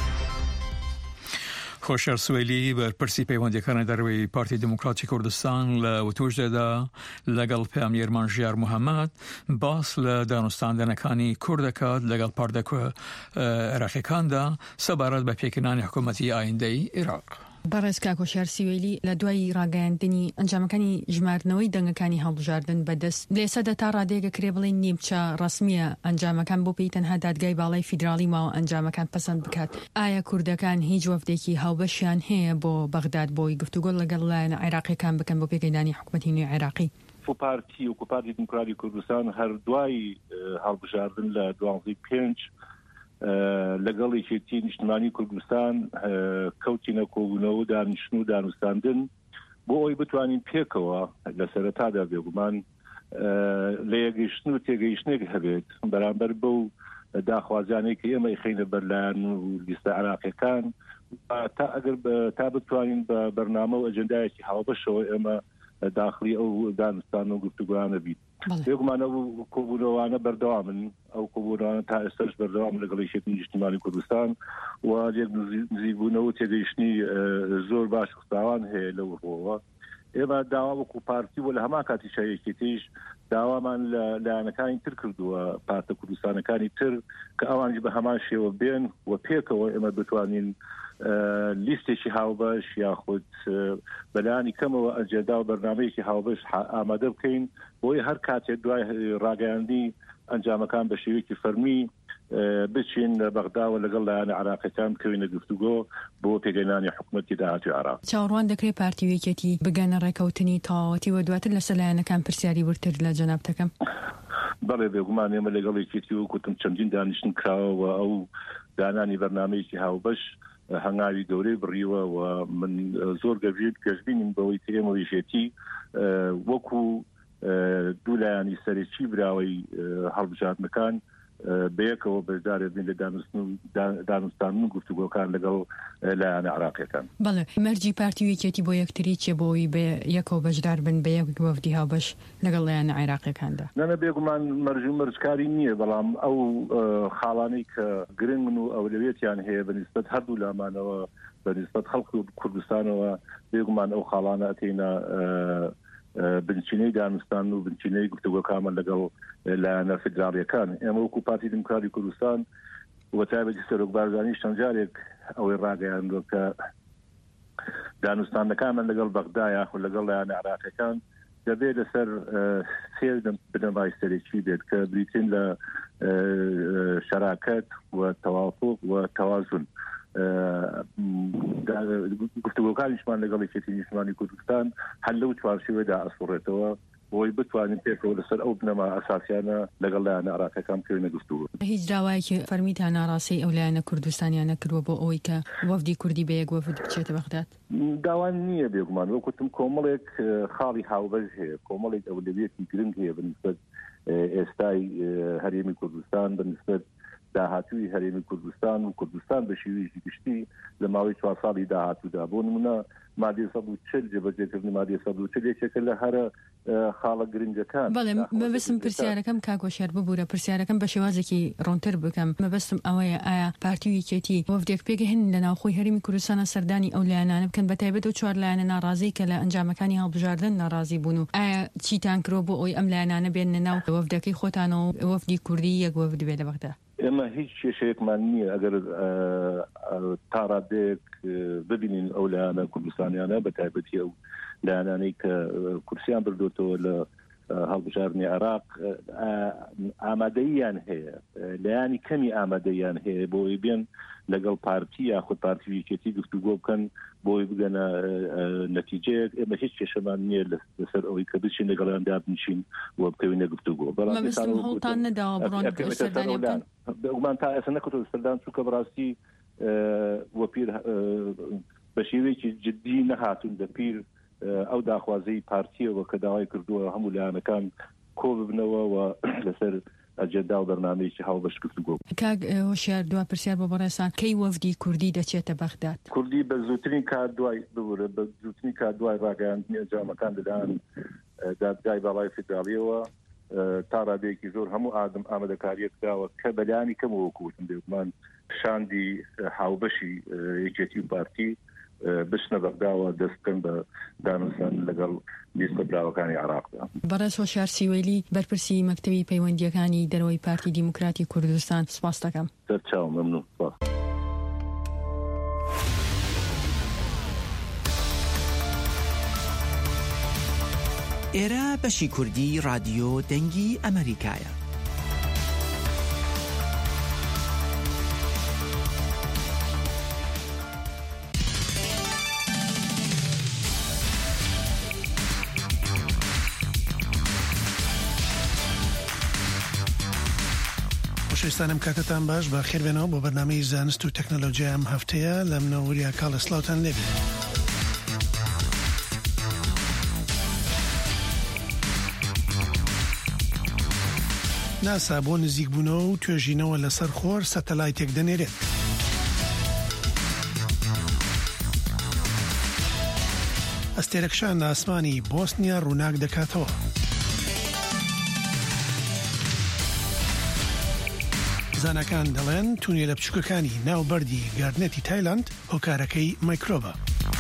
خۆشەر سوێلی بەرپرسی پەیوەندیەکانی دەروی پارتی دموکراتی کوردستان لە وتوژدەدا لەگەڵ پامێرمان ژیار محەممەد باس لە دانوستاندنەکانی کوور دەکات لەگەڵ پاردەکە عێراقیەکاندا سەبارەت بە پێکردنانی حکوومەتی ئایندەی عێراق. بەڕێز کاکۆشار سیوێلی لە دوای ڕاگەیاندنی ئەنجامەکانی ژمارنەوەی دەنگەکانی هەڵبژاردن بەدەست لێسەدا تا ڕادێگە کرێ بڵێن نیمچە ڕسمیە ئەنجامەکان بۆ پێی تەنها دادگای باڵای فیدراڵی ماوە ئەنجامەکان پەسەند بکات. ئایا کوردەکان هیچ وەفدێکی هاوبەشیان هەیە بۆ بەغداد بۆی گفتوگۆ لەگەڵ لایەنە عێراقیەکان بکەن بۆ پێکەدانی حکوومەتی نوێی عێراقی؟ پارتی و پارتی دموکراتی کوردستان هەر دوای هەڵبژاردن لە دوانزەی پێنج لەگەڵ یەکێتی نیشتیمانی کوردستان کەوتینە کۆبوونەوە دانیشتن و دانوستاندن بۆ ئەوی بتوانین پێکەوە لە سەرەتادا بێگومان لە یەکگەیشتن و تێگەیشتنێک هەبێت بەرامبەر بەو داخوازیانەی کە ئێمە ئەیخەینە بەرلایەن و لیستە عێراقیەکان تا ئەگەر تا بتوانین بە بەرنامە و ئەجەندایەکی هاوبەشەوە ئێمە داخلی ئەو دانوستان و گفتوگویانە بیت. بێگومان ئەو کۆبوونەوانە بەردەوامن ئەو کۆبوونەوانە تا ئێستاش بەردەوام لەگەڵ یەکێتی نیشتیمانی کوردستان و یەک نزیکبوونەوە و تێگەیشتنی زۆر باش قساوان هەیە لەو ڕۆوە. ئێمە داوا وەکو پارتی و لە هەمان کاتیشا یەکێتیش داوامان لە لایەنەکانی تر کردووە پارتە کوردستانەکانی تر کە ئەوانجی بە هەمان شێوە بێن و پێکەوە ئێمە بتوانین لیستێکی هاوبەش یاخود بەلایانی کەمەوە ئەجێدا و بەرنامەیەکی هاوبەش ئامادە بکەین بۆی هەر کاتێک دوای ڕاگەیاندنی ئەنجامەکان بە شێوەیەکی فەرمی بچین بەغداوە لەگەڵ لایەنە عێراقیەکان بکەوینە گفتوگۆ بۆ پێگەیاندنی حکوومەتی داهاتوی عێراق. چاوەڕوان دەکرێت پارتی و یەکێتی بگەنە ڕێکەوتنی تەواوەتی و دواتر لەسەر لایەنەکان پرسیاری ورتر لە جەناب دەکەم. بەڵێ بێگومان ئێمە لەگەڵ یەکێتی و کوتم چەندین دانیشتن کراوە ئەو دانانی بەرنامەیەکی هاوبەش هەنگاوی گەورەی بڕیوە و من زۆر گەژێت گەشتبینیم بەوەی کە ئێمە یەکێتی وەکو دوو لایانی سەرەکی براوەی هەڵبژاردنەکان بەیەکەوە بەشدارێ بین لە دانوستاندن و گفتوگۆکان لەگەڵ لایەنە عێراقیەکان. بەڵێ مەرجی پارتی و یەکێتی بۆ یەکتری چێ بۆی بە یەکەوە بەشدار بن بە یەک وەفدی هاوبەش لەگەڵ لایەنە عێراقیەکاندا؟ نەنە بێگومان مەرج و مەرجکاری نییە بەڵام ئەو خاڵانەی کە گرنگن و ئەولەوێتیان هەیە بەنسبەت هەردوو لامانەوە بەنسبەت خەڵکی کوردستانەوە بێگومان ئەو خاڵانە ئەتێنە بنچینەی دانوستان و بنچینەی گفتوگۆکانمان لەگەڵ لایەنە فیدراڵیەکان. ئێمە وەکو پارتی دموکراتی کوردستان و تایبەتی سەرۆکبارزانی چەند جارێک ئەوەی ڕاگەیاندووە کە دانوستانەکانمان لەگەڵ بەغدایە و لەگەڵ لایەنە عێراقیەکان دەبێت لەسەر سێ بنەمای سەرەکی بێت کە بریتین لە شەراکەت و تەوافق و تەوازن گفتگۆکانیشمان لەگەڵ یەکێتی نیشتیمانی کوردستان هەر لەو چوارچێوەدا ئەسوڕێتەوە بۆی بتوانین پێکەوە لەسەر ئەو بنەما ئەساسیانە لەگەڵ لایەنە عراقیەکان بکەوێنە گفتوگۆ. هیچ داوایەکی فەرمیتان ناڕاستی ئەو لایەنە کوردستانیانە کردووە بۆ ئەوەی کە وەفدی کوردی بە یەک وەفد بچێتە بەغداد؟ داوان نییە بێگومان، وەکوتم کۆمەڵێک خاڵی هاوبەش هەیە، کۆمەڵێک ئەولەویەتی گرنگ هەیە بەنسبەت ئێستای هەرێمی کوردستان، بەنسبەت داهاتووی هەرێمی کوردستان و کوردستان بە شێوەیەکی گشتی لە ماوەی چوار ساڵی داهاتوودا. بۆ نمونە مادەی سەد و چل جێبەجێکردنی مادەی سەد و چل یەکێکە لە هەرە خاڵە گرنگەکان. بەڵێ مەبەستم پرسیارەکەم کاگۆشێر ببوورە، پرسیارەکەم بە شێوازێکی ڕۆنتر بکەم. مەبەستم ئەوەیە ئایا پارتی و یەکێتی وەفدێک پێگەهێن لە ناوخۆی هەرێمی کوردستانە سەردانی ئەو لایەنانە بکەن، بەتایبەت ئەو چوار لایەنە ناڕازی کە لە ئەنجامەکانی هەڵبژاردن ناڕازی بوون، و ئایا چیتان کرۆ بۆ ئەوی ئەم لایەنانە بێنە ناو وەفدەکەی خۆتانەوە وەفدی کوردی یەک وەفد بێت لە بەغداد؟ ئێمە هیچ کێشەیەکمان نییە ئەگەر تا ڕادێک ببینین ئەو لایەنە کوردستانیانە بەتایبەتی ئەو لایەنانەی کە کورسیان بردوتەوە لە هەڵبژاردننی عێراق ئامادەییان هەیە، لایانی کەمی ئامادەییان هەیە بۆی بێن لەگەڵ پارتی یاخود پارتی یەکێتی گفتوگۆ بکەن بۆی بگەنە نەتیجەیەک. ئێمە هیچ کێشەمان نییە لەسەر ئەوەی کە بچین لەگەڵیاندا بنشین و بکەوینە گفتوگۆ. هەڵتان نەداوە بڕۆن سەردانی بکەن؟ بێگومان تا ئێستا نەکەوتە سەردان، چووکە بەڕاستی وەپیر بە شێوەیەکی جدی نەهاتون دەپیر ئەو داخوازەی پارتیەوە کە داوای کردووە هەموو لایەنەکان کۆ ببنەوە و لەسەر ئەجەندا و بەرنامەیەکی هاوبەش گفتوگۆ. کاک هۆشیار دوا پرسیار بۆ بەڕێستان، کەی وەفدی کوردی دەچێتە بەغداد؟ کوردی بە زووترین کات دوای ببوورە بە زووترین کات دوای ڕاگەیاندنی ئەنجامەکان لەلایەن دادگای باڵای فیدراڵیەوە تا ڕادەیەکی زۆر هەموو ئادەم ئامادەکاریەک داوە کە بەلایانی کەمەوە کوتم بێگومان شاندی هاوبەشی یەکێتی و پارتی بچنە بەغداوە دەست بکەن بە دانووسان لەگەڵ لیستە براوەکانی عێراقدا. بەڕێز هۆشیار سیوێلی، بەرپرسی مەکتەبی پەیوەندیەکانی دەرەوەی پارتی دیموکراتی کوردستان، سپاس دەکەم. دەرچاو مەمنون. ئێرە بەشی کوردی رادیۆ دەنگی ئەمریکایە. خۆشەویستانم کاتتان باش، بە خێربێنەوە بۆ بەرنامەی زانست و تەکنۆلۆژیا ئەم هەفتەیە لە منەوەریا کاڵەسلااوتان لێبێت. ناسا بۆ نزیکبوونەوە و توێژینەوە لەسەر خۆر سەتەلایتێک دەنێرێت. ئەستێرەکشان لە ئاسمانی بۆسنیا ڕووناک دەکاتەوە. زانەکان دەڵێن تونێلە بچووکەکانی ناوبەردی گاردنێتی تایلاند هۆکارەکەی مایکرۆبە.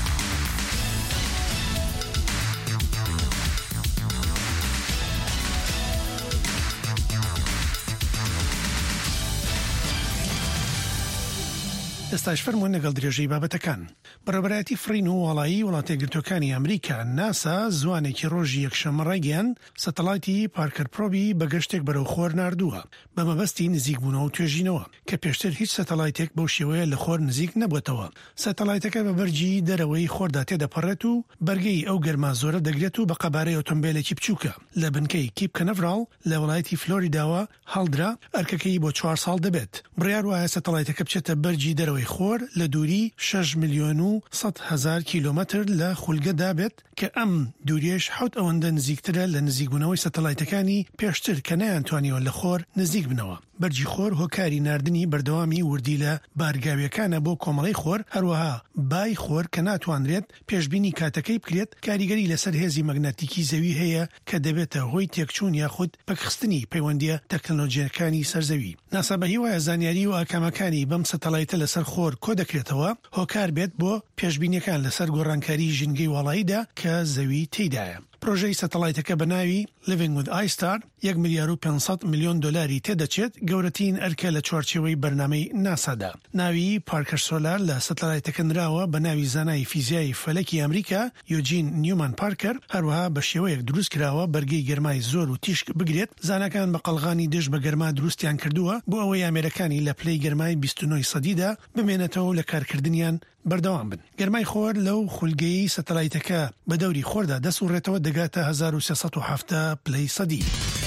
دەستاش فەرموون لەگەڵ درێژەی بابەتەکان. بەڕێبەرایەتی فڕین و وڵایی وڵاتە یەکگرتوەکانی ئەمریکا ناسا زوانێکی ڕۆژی یەکشەممە ڕایگەیان سەتەڵایتی پارکر پرۆبی بە گەشتێک بەرەو خۆر ناردووە بە مەبەستی نزیکبوونەوە و توێژینەوە کە پێشتر هیچ سەتەڵایتێک بەو شێوەیە لە خۆر نزیک نەبووەتەوە. سەتەڵایتەکە بە بەرجی دەرەوەی خۆردا تێدەپەڕێت و بەرگەی ئەو گەرما زۆرە دەگرێت و بە قەبارەی ئۆتۆمبیلێکی بچووکە لە بنکەی کیپ کەنەڤڕاڵ لە وڵایەتی فلۆریداوە هەڵدرا ئەرکەکەی بۆ چوار ساڵ دەبێت. بڕیار وایە سەتەڵایتەکە بچێتە بەرجی دەرەوەی خۆر لە دووری شەش ملیۆن و سەد هەزار کیلۆمەتر لە خولگەدا بێت کە ئەم دووریش حوت ئەوەندە نزیکترە لە نزیکبوونەوەی سەتەڵایتەکانی پێشتر کە نەیانتوانیەوە لە خۆر نزیک بنەوە. بەرجی خۆر هۆکاری ناردنی بەردەوامی وردی لە بارگاویەکانە بۆ کۆمەڵی خۆر، هەروەها بای خۆر کە ناتوانرێت پێشبینی کاتەکەی بکرێت کاریگەری لەسەر هێزی مەگنەتیکی زەوی هەیە کە دەبێتە هۆی تێکچوون یاخود پەکخستنی پەیوەندیە تەکنۆلۆژیەکانی سەرزەوی. ناسا بە هیوایە زانیاری و ئاکامەکانی بەم سەتەڵایتە لەسەر خۆر کۆ دەکرێتەوە هۆکار بێت بۆ پێشبینیەکان لەسەر گۆڕانکاری ژینگەی وڵاییدا کە زەوی تێدایە. پرۆژەی سەتەڵایتەکە بە ناوی Living with iStar یەک ملیار و پێنجسەد میلیۆن دۆلاری تێدەچێت گەورەترین ئەرکە لە چوارچێوەی بەرنامەی ناسادا. ناوی پارکر سۆلار لە سەتەڵایتەکە نراوە بە ناوی زانای فیزیایی فەلەکی ئەمریکا یۆجین نیومان پارکر، هەروەها بە شێوەیەک دروست کراوە بەرگەی گەرمای زۆر و تیشک بگرێت. زانەکان بە قەڵغانی دژ بە گەرما دروستیان کردووە بۆ ئەوەی ئامێرەکانی لە پلەی گەرمای بیست و نۆی سەدیدا بمێنێتەوە لە کارکردنیان بەردەوام بن. گەرمای خۆر لەو خولگەیی سەتەڵایتەکە بە دەوری خۆردا دەسوڕێتەوە دەگاتە هەزار و سێسەد و هەفتە پلەی سەدی.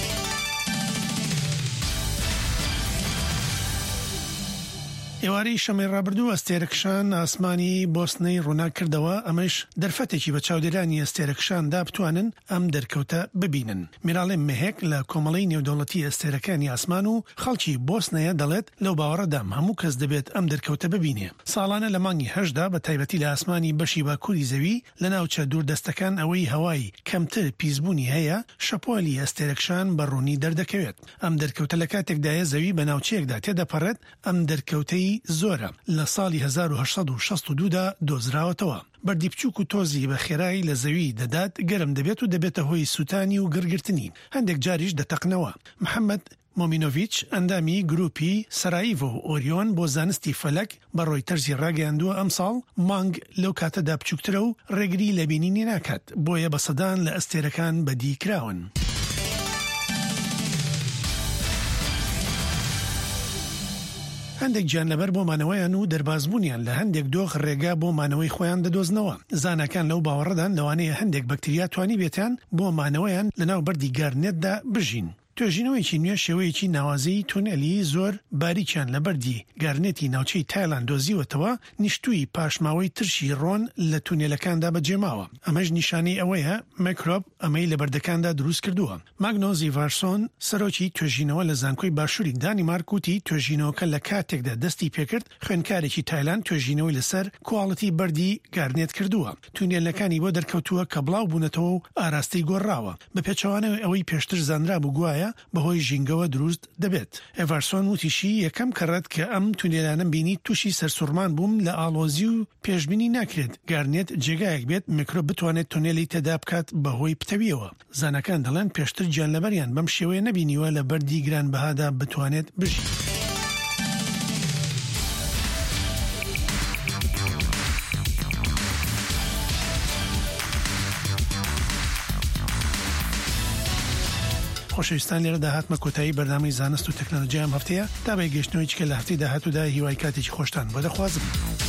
ئێوارەی شەمەی ڕابردوو ئەستێرەکشان ئاسمانی بۆسنەی ڕووناک کردەوە، ئەمەش دەرفەتێکی بە چاودێرانی ئەستێرەکشاندا بتوانن ئەم دەرکەوتە ببینن. میراڵێ مەهێک لە کۆمەڵەی نێودەوڵەتی ئەستێرەکانی ئاسمان و خەڵکی بۆسنەیە دەڵێت لەو باوەڕەدام هەموو کەس دەبێت ئەم دەرکەوتە ببینێ. ساڵانە لە مانگی هەشدا بە تایبەتی لە ئاسمانی بەشی باکووری زەوی لە ناوچە دووردەستەکان ئەوەی هەوای کەمتر پیسبوونی هەیە شەپۆلی ئەستێرەکشان بە ڕوونی دەردەکەوێت. ئەم دەرکەوتە لە کاتێکدایە زەوی بە ناوچەیەکدا تێدەپەڕێت. ئەم دەرکەوتەی زۆرە لە ساڵی هەزار و هەشسەد و شەست و دوودا دۆزراوەتەوە. بەردی بچووک و تۆزی بە خێرایی لە زەوی دەدات، گەرم دەبێت و دەبێتە هۆی سووتانی و گرگرتنی. هەندێک جاریش دەتەقنەوە. محەممەد مۆمینۆڤیچ ئەندامی گروپی سەرایڤ و ئۆریۆن بۆ زانستی فەلەک بە ڕۆی تەرزی ڕاگەیاندووە ئەمساڵ مانگ لەو کاتەدا بچووکترە و ڕێگری لە بینینی ناکات، بۆیە بە سەدان لە ئەستێرەکان بەدی کراون. هەندێک گیانلەبەر بۆ مانەوەیان و دەربازبوونیان لە هەندێک دۆخ ڕێگا بۆ مانەوەی خۆیان دەدۆزنەوە. زانەکان لەو باوەڕەدان لەوانەیە هەندێک بەکتریا توانی بێتیان بۆ مانەوەیان لەناو بەردی گارنێتدا بژین. توێژینەوەیکی نوێ شێوەیەکی ناوازەی تونێلی زۆر باریکیان لە بەردی گارنێتی ناوچەی تایلاند دۆزیوەتەوە، نیشتووی پاشماوەی ترشی ڕۆن لە تونێلەکاندا بەجێماوە. ئەمەش نیشانەی ئەوەیە میکرۆب ئەمەی لە بەردەکاندا دروست کردووە. ماگنۆزی ڤارسۆن سەرۆکی توێژینەوە لە زانکۆی باشووری دانیمارک وتی توێژینەوەکە لە کاتێکدا دەستی پێکرد خوێندکارێکی تایلاند توێژینەوەی لەسەر کواڵەتی بەردی گارنێت کردووە. تونێلەکانی بۆ دەرکەوتووە کە بڵاو بوونەتەوە و ئاراستی گۆڕاوە بە پێچەوانەوەی ئەوەی پێشتر زانرا بوو گوایە بەهۆی ژینگەوە دروست دەبێت. ئێڤارسۆن وتیشی یەکەم کەڕەت کە ئەم تونێلانە بینی تووشی سەرسوڕمان بووم لە ئاڵۆزی و پێشبینی ناکرێت گارنێت جێگایەک بێت میکرۆب بتوانێت تونێلی تێدا بکات بەهۆی پتەویەوە. زانەکان دەڵێن پێشتر گیانلەبەریان بەم شێوەیە نەبینیوە لە بەردی گرانبەهادا بتوانێت بژی. خۆشەویستان لێرە داهاتمە کۆتایی بەرنامەی زانست و تەکنۆلۆژی ئەم هەفتەیە. تا بە گەشتنەوەی کە لە هەفتەی داهاتوودا هیوای کاتێکی خۆشتان بۆ دەخوازم.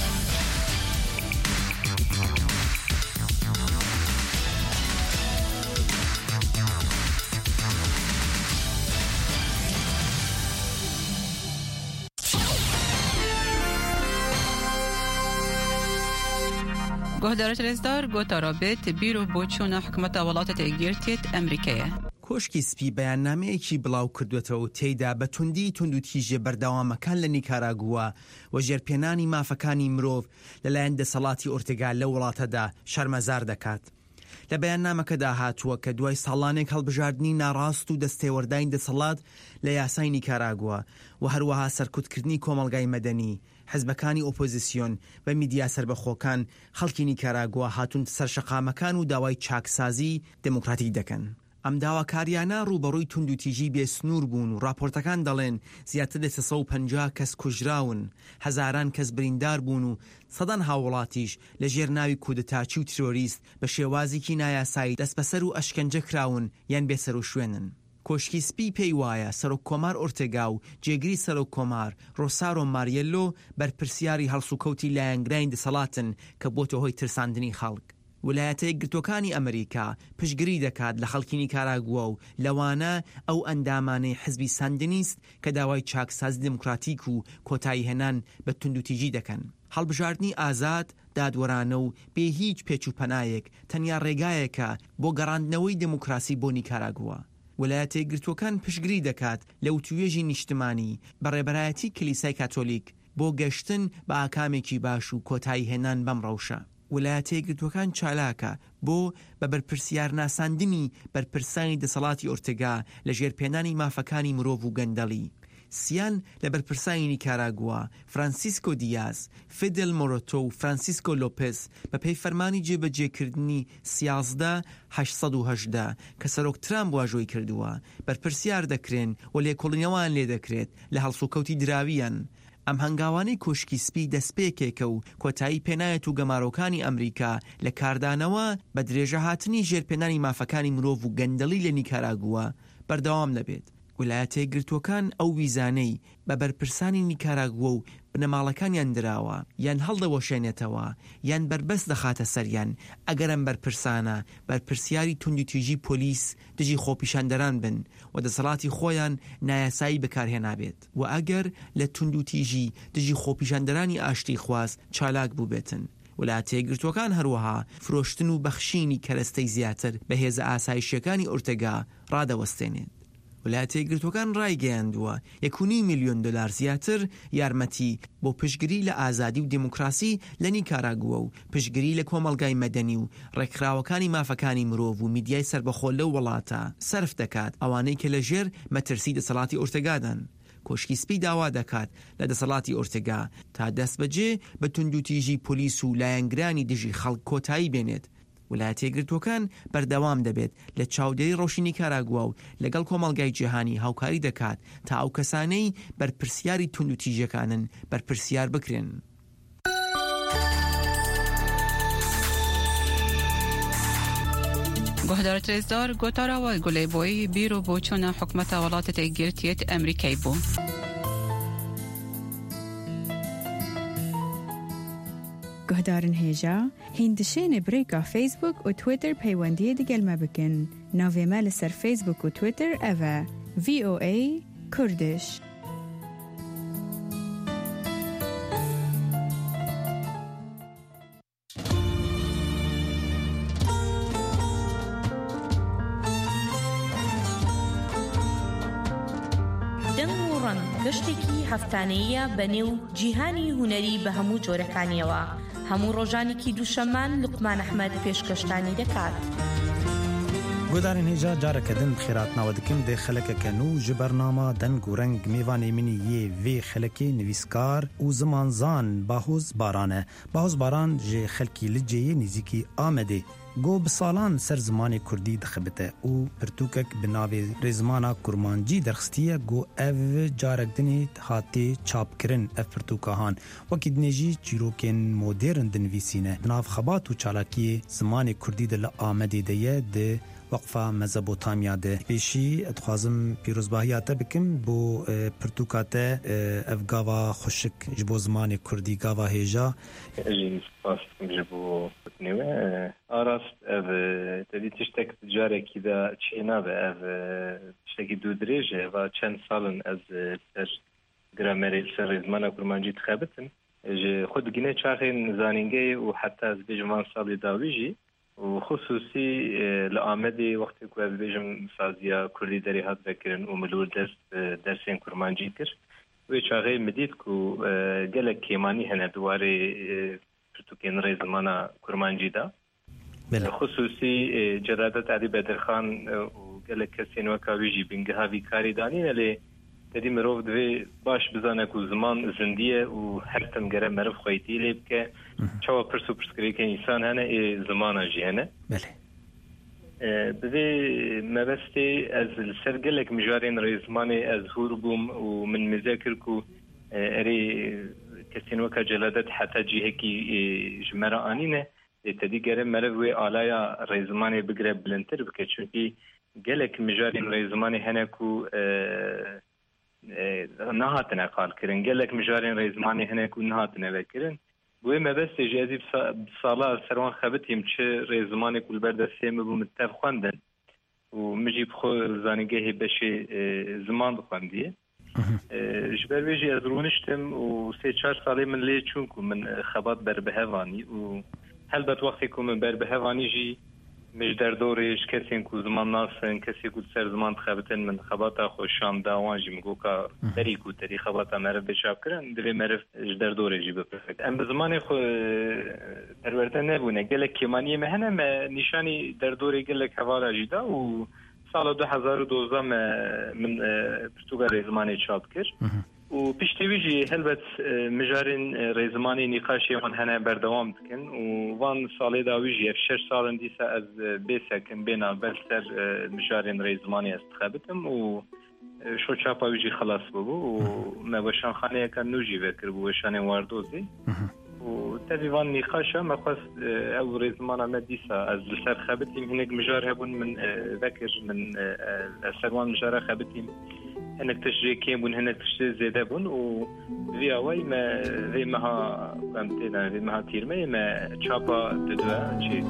گهدارت رزدار گوتا رابط بیرو بۆچوونە حکومەتە وڵاتە تێگیرتێت ئەمریکایە. کۆشکی سپی بەیاننامەیەکی بڵاو کردوێتەوە و تێیدا بە توندی تونند و تیژە بەردەوامەکان لە نیکاراگووە و ژێرپێنانی مافەکانی مرۆڤ لەلایەن دەسەڵاتی ئۆرتێگا لە وڵاتەدا شەرمەزار دەکات. لە بەیاننامەکەدا هاتووە کە دوای ساڵانێک هەڵبژاردننی ناڕاست و دەستێوەردانی دەسەڵات لە یاسای نیکاراگووە و هەروەها سەرکوتکردنی کۆمەڵگای مەدەنی، حزبەکانی ئۆپۆزیسیۆن و میدیا سربەخۆکان خەڵکی نیکاراگووە هاتون سەرشەقامەکان و داوای چاکسازی دموکراتیک دەکەن. ئەم داواکاریانە ڕوبەڕووی تونند و تیژی بێسنوور بوون و راپۆرتەکان دەڵێن زیاتر لە سێ سەد و پەنجا کەس کوژراون، هەزاران کەس بریندار بوون و سەدان هاوڵاتیش لە ژێر ناوی کودەتاچی و ترۆریست بە شێوازێکی نایاسایی دەست بەسەر و ئەشکەنجە کراون یان بێسەر و شوێنن. کۆشکی سپی پێی وایە سەرۆک کۆمار ئۆرتێگا و جێگری سەرۆک کۆمار ڕۆسارۆ ماریێلۆ بەرپرسیاری هەڵسوکەوتی لایەنگرانی دەسەڵاتن کە بۆتە هۆی ترساندنی خەڵک. ویلایەتە یەکگرتووەکانی ئەمریکا پشتگیری دەکات لە خەڵکی نیکاراگووە و لەوانە ئەو ئەندامانەی حزبی ساندینیست کە داوای چاکسازی دموکراتیک و کۆتایی هێنان بە توندوتیژی دەکەن. هەڵبژاردننی ئازاد، دادوەرانە و بێ هیچ پێچ و پەنایەک تەنیا ڕێگایەکە بۆ گەڕاندنەوەی دموکراسی بۆ نیکاراگووە. ویلایەتە یەکگرتووەکان پشتگیری دەکات لە وتوێژی نیشتمانی بەڕێبەرایەتی کلیسای کاتۆلیک بۆ گەشتن بە ئاکامێکی باش و کۆتایی هێنان بەم ڕەوشە. ویلایەتە یەکگرتووەکان چالاکە بۆ بە بەرپرسیار ناساندنی بەرپرسانی دەسەڵاتی ئۆرتێگا لە ژێرپێنانی مافەکانی مرۆڤ و گەندەڵی. سیان لە بەرپرسانی نیکاراگووا فرانسیسکۆ دیاز، فیدل مۆرۆتۆ و فرانسیسکۆ لۆپز بە پێی فەرمانی جێبەجێکردنی سیازدە هەشت و هەژدە کە سەرۆک ترامپ واژۆی کردووە بەرپرسیار دەکرێن و لێکۆڵینەوەیان لێ دەکرێت لە هەڵسوکەوتی دراویان. ئەم هەنگاوانەی کۆشکی سپی دەستپێکێکە و کۆتایی پێنایەت و گەمارۆکانی ئەمریکا لە کاردانەوە بە درێژە هاتنی ژێرپێنانی مافەکانی مرۆڤ و گەندەڵی لە نیکاراگووە بەردەوام دەبێت. ویلایەتە یەکگرتووەکان ئەو ویزانەی بە بەرپرسانی نیکاراگووە و بنەماڵەکانیان دراوە یان هەڵدەوەشێنێتەوە یان بربەست دەخاتە سەریان ئەگەر ئەم بەرپرسانە بەرپرسیاری توندوتیژی پۆلیس دژی خۆپیشاندەران بن و دەسەڵاتی خۆیان نایاسایی بەکارهێنابێت و ئەگەر لە توندوتیژی دژی خۆپیشاندەرانی ئاشتی خواست چالاک بوو بێتن. ویلایەتە یەکگرتووەکان هەروەها فرۆشتن و بەخشینی کەرەستەی زیاتر بە هێزە ئاسایشیەکانی ئورتەگا ڕادەوەستێنێت. ویلایەتە یەکگرتووەکان ڕایگەیاندووە یەک و نیم میلیۆن دلار زیاتر یارمەتی بۆ پشتگیری لە ئازادی و دموکراسی لە نیکاراگووە و پشتگیری لە کۆمەڵگای مەدەنی و ڕێکخراوەکانی مافەکانی مرۆڤ و میدیای سربەخۆ لەو وڵاتە سەرف دەکات ئەوانەی کە لە ژێر مەترسی دەسەڵاتی ئورتەگادان. کۆشکی سپی داوا دەکات لە دەسەڵاتی ئورتەگا تا دەست بەجێ بە توندوتیژی پۆلیس و لایەنگرانی دژی خەڵک کۆتایی بێنێت. ویلایەتە یەکگرتووەکان بەردەوام دەبێت لە چاودێری ڕۆژی نیکاراگووا و لەگەڵ کۆمەڵگای جیهانی هاوکاری دەکات تا ئەو کەسانەی بەرپرسیاری توندوتیژەکانن بەرپرسیار بکرێن. گۆهدارە رێزدار گۆتاراوای گولەیبۆی بیرۆ بۆ چۆنە حکومەتە وڵاتە یەکگرتوویەت ئەمریکای بوو. گهدارن هێژە هیندشێنێ برێکا فیسبوک و تویتر پەیوەندیە دەگەلمە بکەن. ناوێمە لەسەر فیسبوک و تویتر ئەڤە ڤی ئۆ ئەی کوردش. گەشتێکی هەفتانەیە بەنێو جیهانی هونەری بە هەموو جۆرەکانیەوە. هەموو ڕۆژانێکی دووشەمان لوقمان ئەحمەد پێشکەشتانی دەکات. گۆدارن هێژە جارەکە دن خێراتناوە دکم دێ خەلەکەکەن و ji بەرنامە دەنگ و ڕەنگ میوانê minî yê vê xelekê nivîskar û zimanzan Bahoz Baran e. Bahoz Baran ji xelkî Liceyê nêzîkî Amedê got bi salan ser zimanê Kurdî dixebite û pirtûkek bi navê Rêzimana Kurmancî derxistiye got ev carek dinê hatê çapkirin ev pirtûkahan. Wekî dinê jî çîrokên modern dinivîsîne. Nav xebat û çalakiyê zimanê Kurdî de li Amedê de ye di وقفه مزبوطامیا ده پیشی اتخوازم پیروزباهی آتا بکم بو پرتوکاته افگاوا خوشک جبو زمان کردی گاوا هیجا اجی سپاس جبو نوه آراست اف تدی تشتک تجاره کی دا چینا به اف تشتکی دو دریجه و چند سالن از سر گرامری سر زمان کرمانجی تخابتن خود گینه چاخین زانینگی و حتی از بجمان سالی داویجی وخصوصي لآمدي وقت كو بيجم سازيا كردي دري هات ذكرن وملول درس درسين كرمانجي كر ويشاغي مديد كو قالك كيماني هنا دواري برتوكين ري زمانا كرمانجي دا خصوصي جرادة علي بدر خان وقالك كسين وكاويجي بنقهاوي كاري دانين اللي تدي مروف دوي باش بزانك وزمان زندية وحرتم قرم مرف خويتي لي بك شوا برسو برسكري كان إنسان هنا إيه زمانا جي هنا بله بذي ما بستي از السرقلك مجارين رئي زماني از هوربوم ومن مذاكركو اري كسين وكا جلادت حتى جي هكي جمرا آنينه تدي قرم مرف وي آلايا رئي زماني بقرب بلنتر بك چونكي قلك مجارين رئي زماني هنا كو نهاتنا قال كرن قال لك مجارين رئيس ماني هنا يكون نهاتنا بكرن بوي ما بس جازي بصالة سروان خبت يمشي رئيس ماني كل برد سيم بمتف خواندن ومجي بخو زانيجه بشي زمان بخوانديه جبر بيجي ازرونشتم وسي چهار سالي من لي چونكو من خبات بربهواني وهلبت وقتكم من بربهواني جي مش در دورش کسی که زمان ناسن کسی که سر زمان تخبتن من خباتا خوشام داوانجی مگو که دری کو دری خباتا مرف بشاب کرن دری مرف در دورجی بپرفکت ام به زمان خو پرورده نبونه گلک کمانی مهنه ما نشانی در دوری گلک حوالا جیدا و سال دو هزار و دوازده من پرتغال رزمانی چاپ کرد و پشتیویجی هلبت مجارین رزمانی نقاشی من هنه بردوام دکن و وان سالی داویجی اف شش سالن دیسا از بیسکن بینا بلسر مجارین رزمانی استخابتم و شو چاپاویجی خلاص ببو و موشان خانه کن نوجی وکر بو وشان واردوزی و تقریبا نقاشه مخواست او رزمان ما دیسا از لسر خابتیم هنگ مجار هبون من ذکر من سروان مجاره خابتیم هنك تشري كيم بون هنك تشري زيادة بون و في أواي ما في مها قمتنا في مها تيرمي ما تشابا تدوا شيء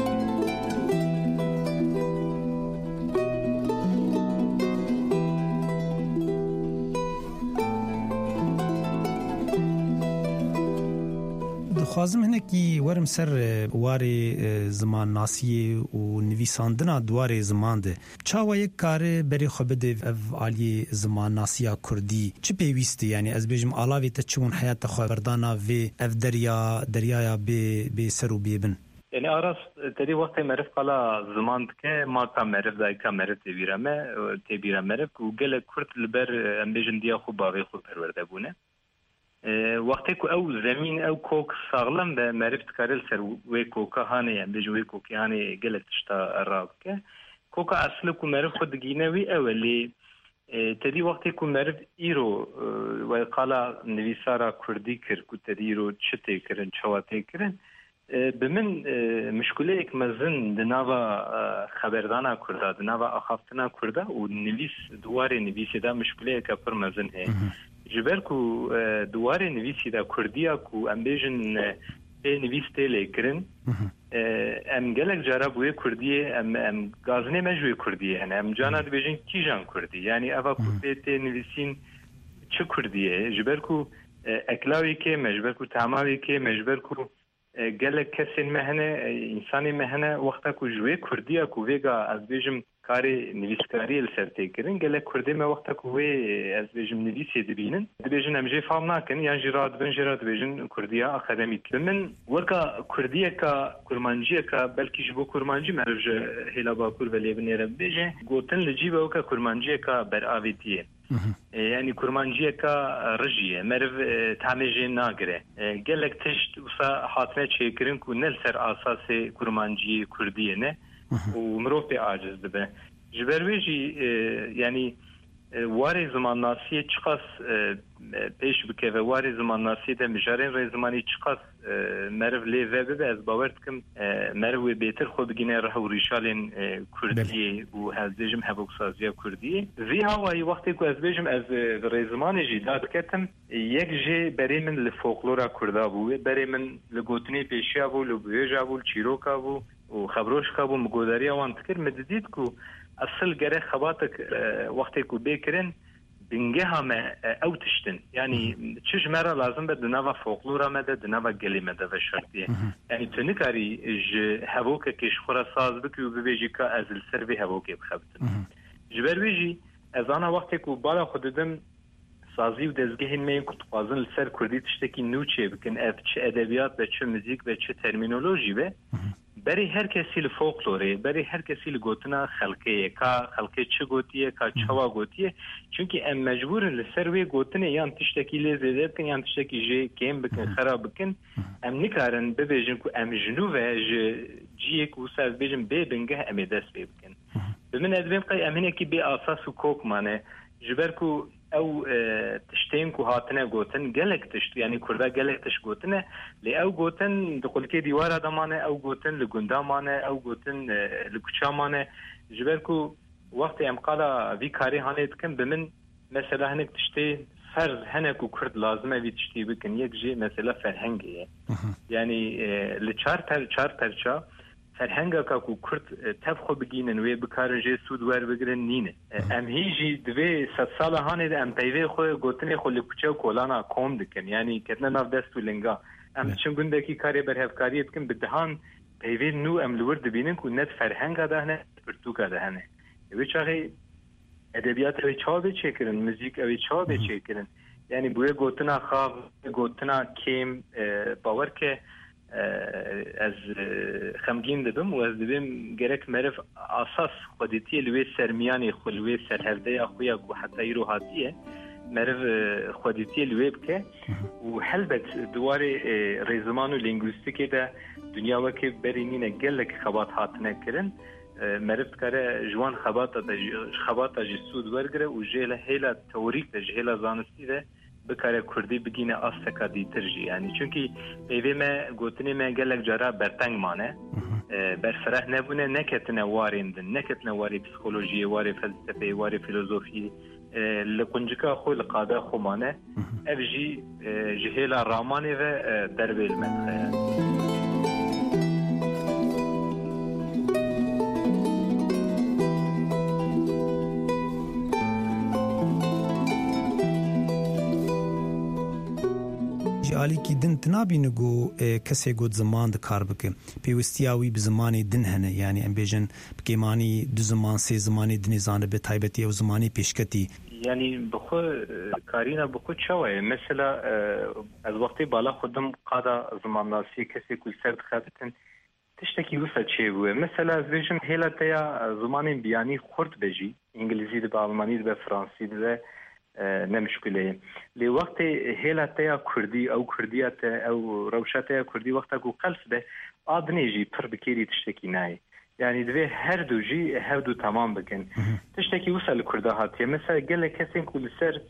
خوازم هنکی ورم سر واری زمان ناسیه و نویساندنا دواره زمان ده چاوا یک کار بری خوب ده اف عالی زمان ناسیه کردی چه پیوسته یعنی از بیجم علاوه تا چون حیات خواه بردانا و اف دریا دریایا بی, بی سر و بیبن یعنی آراس تری وقت معرف قلا زمان که ما تا معرف دایکا معرف تبیرمه تبیرم معرف و گل کرد لبر ام بیجن دیا خوب باقی خوب پرورده بونه وقتی که او زمین او کوک ساغلم به معرفت کارل سر وی کوکا هانه یعنی بجو وی کوکی هانه گلت تشتا راب که کوکا اصل که معرف خود گینوی اولی تدی وقتی که معرف ایرو وی قالا نویسارا کردی کر که تدی ایرو چه کرن چواتی کرن به من مشکله ایک مزن دناوا خبردانا کرده دناوا آخافتنا کرده و نویس دواره نویسی دا مشکله ایک پر مزن هی جبر کو دواره نویسی دا کردیا کو ام بیجن به نویس تیلی کرن ام گلک جارا بوی کردیه ام ام گازنه مجوی کردیه هنه ام جانا دا بیجن کی جان کردی یعنی اوه کردی تی نویسین چه کردیه جبر کو اکلاوی که مجبر کو تعماوی که مجبر کو گلک کسی مهنه انسانی مهنه وقتا کو جوی کردیا کو ویگا از بیجم کاری نویسکاری لسرتی کرن گله کردی ما وقتا کوی از بیجم نویسی دبینن دبیجن امجی فهم نکن یا جراد بن جراد بیجن کردیا اکادمیک من وکا کردیه کا کرمانجیه کا بلکی جبو کرمانجی مرج هلا باکور ولی بنیره بیجه گوتن لجیب وکا کرمانجیه کا بر آویتیه یعنی کرمانجیه کا رجیه مرو تامیجی ناگره گلک تشت وسا حاتمه چه کرن کو نل سر اساس کرمانجی کردیه نه و مروف به عاجز دبه جبرویجی یعنی واری زمان ناسیه چقاس پیش بکه و واری زمان ناسیه ده مجارین رای زمانی چقاس مرو لیوه ببه از باورد کم مرو بیتر خود بگینه ره و ریشالین کردیه و از بیجم هبوکسازیه کردیه وی هاوایی وقتی که از بیجم از رای زمانی جی داد کتم یک جی بری من لفوقلورا کرده بوه بری من لگوتنی پیشیا بو لبویجا بو چیروکا بو و خبروش خبو مقداری آوان تکر مددید کو اصل گره خباتک وقتی کو بیکرن بنگه همه او تشتن یعنی چش مرا لازم به دنوا فوقلورا مده دنوا گلی مده و شرطیه یعنی تو نکاری ج هووکه کش خورا ساز بکی و ببیجی که از السر به هووکه بخبتن جبر بیجی از آنا وقتی کو بالا خوددم سازی و دزگهین مین که تقازن السر کردی تشتکی نوچه بکن اف چه ادبیات به چه موزیک به چه ترمینولوژی به بری هر کسی لفوقلوره بری هر کسی لگوتنا خلقه کا خلقه چه گوتیه کا چوا گوتیه چونکی ام مجبورن لسروی گوتنه یان تشتکی لیزیده بکن یان تشتکی جه کم بکن خراب بکن ام نکارن ببیجن که ام جنوبه جیه که وساز بیجن بی بنگه امی دست بی بکن بمن ادبیم قای امینه که بی آساس و کوک مانه جبر که او تشتين كو هاتنا غوتن گلك تشت يعني كردا گلك تش غوتن لي او غوتن دخل كي ديوار ادمانه او غوتن لغندامانه او غوتن لكچامانه جبركو وقت ام قالا في كاري هانيت كم بمن مثلا هنك تشتي فرض هنك كرد لازمه في تشتي بكن يك جي مثلا فرهنگيه يعني لچار تر چار ترچا فرهنگا که کرد تفخو بگینن و بکارن جه سود ور بگیرن نینه ام هیجی دوی ست سال هانه ده ام پیوه خو گوتنه خو لکوچه و کولانا کوم دکن یعنی کتنه ناف دست و لنگا ام چنگون دکی کاری برهفکاری بکن بدهان پیوه نو ام لور دبینن که نت فرهنگا ده نه پرتوکا ده نه اوی چاقی ادبیات اوی چا به چه کرن موزیک اوی چا به چه کرن یعنی بوی گوتنا خواب گوتنا کم باور که از خمگین دبم و از دبم گرک مرف اساس خودتی لوی سرمیانی خلوی سرهفده خویا کو حتی ایرو هاتیه مرف خودتی لوی بکه و حلبت دوار ریزمان و لینگویستیکی ده دنیا وکی برینین گلک خبات هاتنه کرن مرف کاره جوان خبات خبات جسود ورگره و جهل هیلا توریک ده جهل زانستی ده بکاره کردی بگینه آستکا دیترجی یعنی چونکی ایوی ما گوتنی ما گلک جارا برتنگ مانه برفرح نبونه نکتنه واریندن نکتنه واری پسیکولوژی واری فلسفه واری فیلوزوفی لقنجکا خو لقاده خو مانه افجی جهیلا رامانی و دربی المدخه علی کی دن تنابی نگو کسی گود زمان دکار بکه پیوستیاوی به زمانی دن هنه یعنی ام بیجن بکیمانی دو زمان سه زمانی دنیزانه به تایبتی او زمانی پیشکتی یعنی بخو کارینا بخو چوه مثلا از وقتی بالا خودم قادا زمان ناسی کسی کل سرد خابتن تشتکی وصل چه بوه مثلا از بیجن هیلا تیا زمانی بیانی خورد بجی انگلیزی ده به آلمانی ده به فرانسی ده نمشكله لوقت هلا تاع كردي او كرديات او روشات كردي وقت اكو قلف ده ادنيجي پر بكيري تشتكي ناي يعني دبي هر دو جي هر دو تمام بكن تشتكي وصل كردهات مثلا قال لك كسين كل سر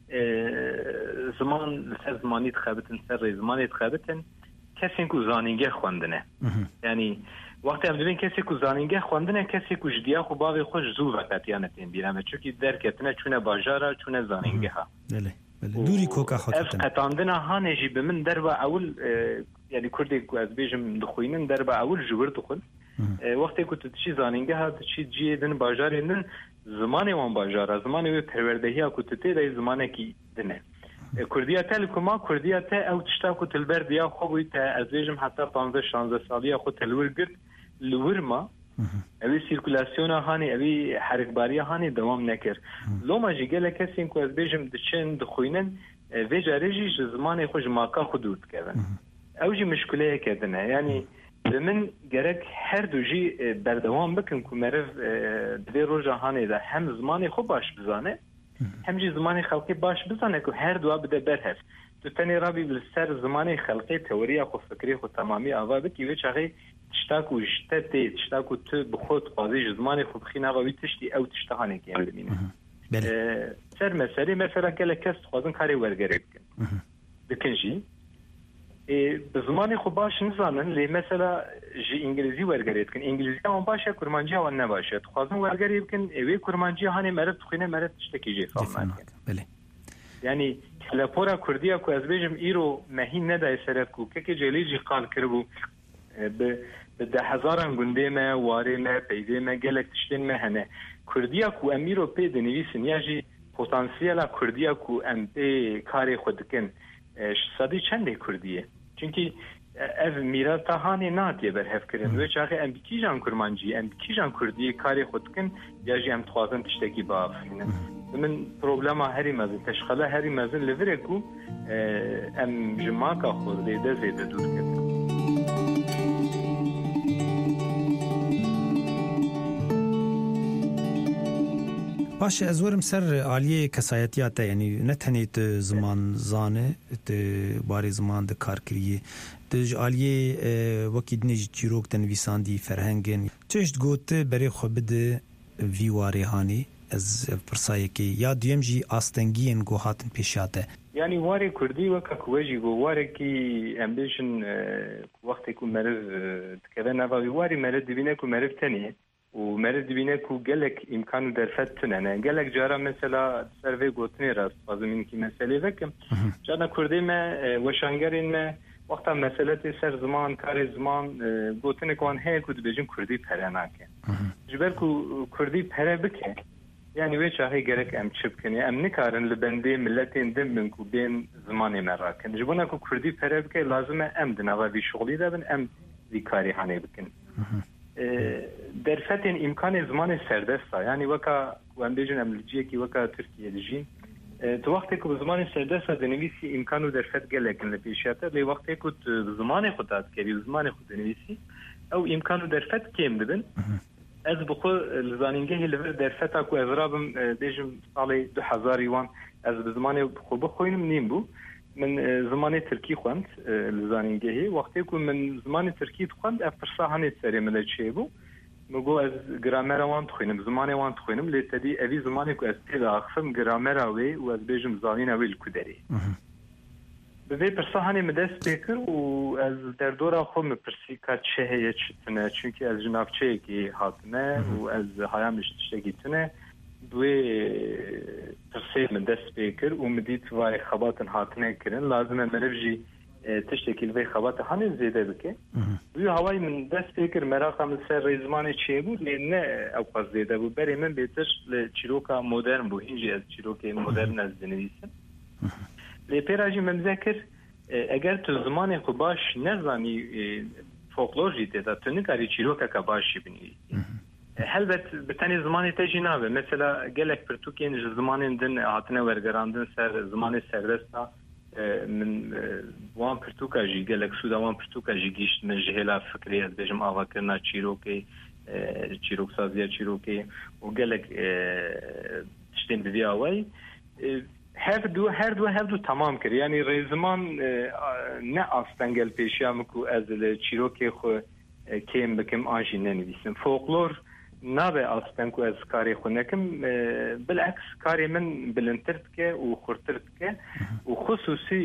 زمان سر زماني تخابتن سر زماني تخابتن كسين كو زانينگه خواندنه يعني وقتی هم دبین کسی که زانینگه خواندنه کسی که جدیا خو باقی خوش زو وقتیانه تیم بیرمه چونکی درکتنه چونه باجاره چونه زانینگه ها بله بله دوری کوکا خاطرتن اف قطاندنه ها نجی بمن دربا اول یعنی کردی که از بیجم دخوینن دربا اول جور دخل وقتی که تشی زانینگه ها تشی جیه دن باجاره دن زمانی وان باجاره زمانی وی پروردهی ها که تتی دای زمانه کی دنه کردیه تل کما کردیه تا او تشتا که تلبر دیا خوبی تا از بیجم حتی پانزده شانزده سالی خود تلور گرد لورما اوی سیرکولاسیون هانی اوی حرکباری هانی دوام نکر لو ما جی گله کسی که از بیجم دچن دخوینن و جارجی زمان خوش ماکا خودود کردن او جی مشکله کردنه یعنی من گرک هر دو جی بردوام بکن که مرف دوی روژا هانی ده هم زمان خوب باش بزانه هم جی زمان خلقی باش بزانه که هر دو بده برهف تو تنی رابی بلسر زمان خلقی تئوری خو فکری خو تمامی آوا بکی و چاقی تشتاكو جتتي تشتاكو تو بخود قاضي زماني خو بخينا غوي تشتي او تشتهاني كان بمينه أه سر مسألة مثلا كلا كاس خوازن كاري ورغريك بكنجي اه بزماني خو باش نزانن لي مثلا جي انجليزي ورغريت كن انجليزي هم باشا كرمانجي او نه باشا خوازن ورغريب كن اي كرمانجي هاني مرت تخينه مرت تشتكي جي فهم بله يعني لپورا كرديا كو از بيجم ايرو مهين ندا سرتكو ككي جليجي قال كربو به ده هزاران گنده ما واره ما پیده ما گلک تشتین ما هنه کردیا کو امیرو پی دنویسن یا جی پوتانسیلا کردیا کو ام پی کاری خودکن صدی چنده کردیه چونکی اف میراتا هانی ناتیه برهف کرن و چاقی ام بکی جان کرمانجی ام بکی جان کردیه کاری خودکن یا جی ام تخوازن تشتکی بافینه من پروبلما هری مزن تشخلا هری مزن لوره کو ام جماکا خورده ده زیده دور کرد باشه از ورم سر عالیه کسایتیات یعنی نه تنیت زمان زانه ت باری زمان د کار کریه د عالیه وکید نج چیروک تنویساندی فرهنگن چشت گوت بری خو بده ویواری هانی از پرسای کی یا دیم جی استنگین گو هاتن پیشاته یعنی واری کردی وک کوجی گو واری کی امبیشن وقتی کو مرز تکبه نواری واری مرز دبینه کو مرز تنیه ومرد بینه کو گلک امکان درفتن نه گلک جارا مثلا سروی گوتنی راست بازم کی مسئله وکم جانا کردی ما وشانگرین ما وقتا مسئله سر زمان کار زمان گوتنی کوان هی کو بجن کردی پرناکه جبر کو کردی پره بکه یعنی وی چاهی گلک ام چپ کنی ام نکارن لبنده ملتین دم من کو بین زمان مراکن جبونا کو کردی پره بکه لازمه ام دنوا بی شغلی دبن ام دی کاری هانی بکن در فتن امکان زمان سردسته یعنی وکا وان بیجن املجیه کی وکا ترکیه دیجین تو وقتی که زمان سردست دنویسی امکان و درفت گلکن لپیشیاته لی وقتی که زمان خودت کردی زمان خود دنویسی او امکان و درفت کم دبن از بخو لزانینگه لور درفت اکو از رابم دیجم سال دو هزار وان از زمان بخو بخوینم نیم بو من زمان ترکی خوند لزانینگه وقتی که من زمان ترکی خوند افرسا هنیت سری ملچه بو مگو از گرامر وان تخوینم زمان وان تخوینم لیتدی اوی زمانی که از تیل آخفم گرامر اوی و از بیجم زانین اوی الکودری به وی پرسا هنی مدست بکر و از در دورا خود مپرسی که چه هیه چتنه چونکه از جنافچه که حاتمه و از هایامش تشتگی تنه دوی پرسی مدست بکر و مدید وای خباتن حاتنه کرن لازمه مرفجی تشتكي الفي خبات هاني زيادة بك ويو هواي من دست فكر مراقة من سر ريزماني تشيبو لأن أوقات زيادة بو بري من بيتش لتشيروكا مودرن بو هنجي از تشيروكي مودرن از دنويسن لبيراجي من ذكر اگر تو زماني خو باش نزاني فولكلور جيدا تنكاري تشيروكا كباشي بني هل بت بتاني زماني تجي نابه مثلا قالك برتوكين زماني دن عطنا ورقراندن سر زماني سردستا من وان پرتوکا جی گلک سودا وان پرتوکا جی گیشت من جهلا فکری از بجم آوا کرنا چیروکی چیروک سازیا چیروکی و گلک تشتین بدی آوای هر دو هر دو هر دو تمام کرد یعنی رزمان نه آستنگل پیشیامکو از چیروکی خو کم بکم آنجی ننویسم فولکلور نابه آستن کو از کاری خونکم بالعکس کاری من بلندتر که و خورتر که و خصوصی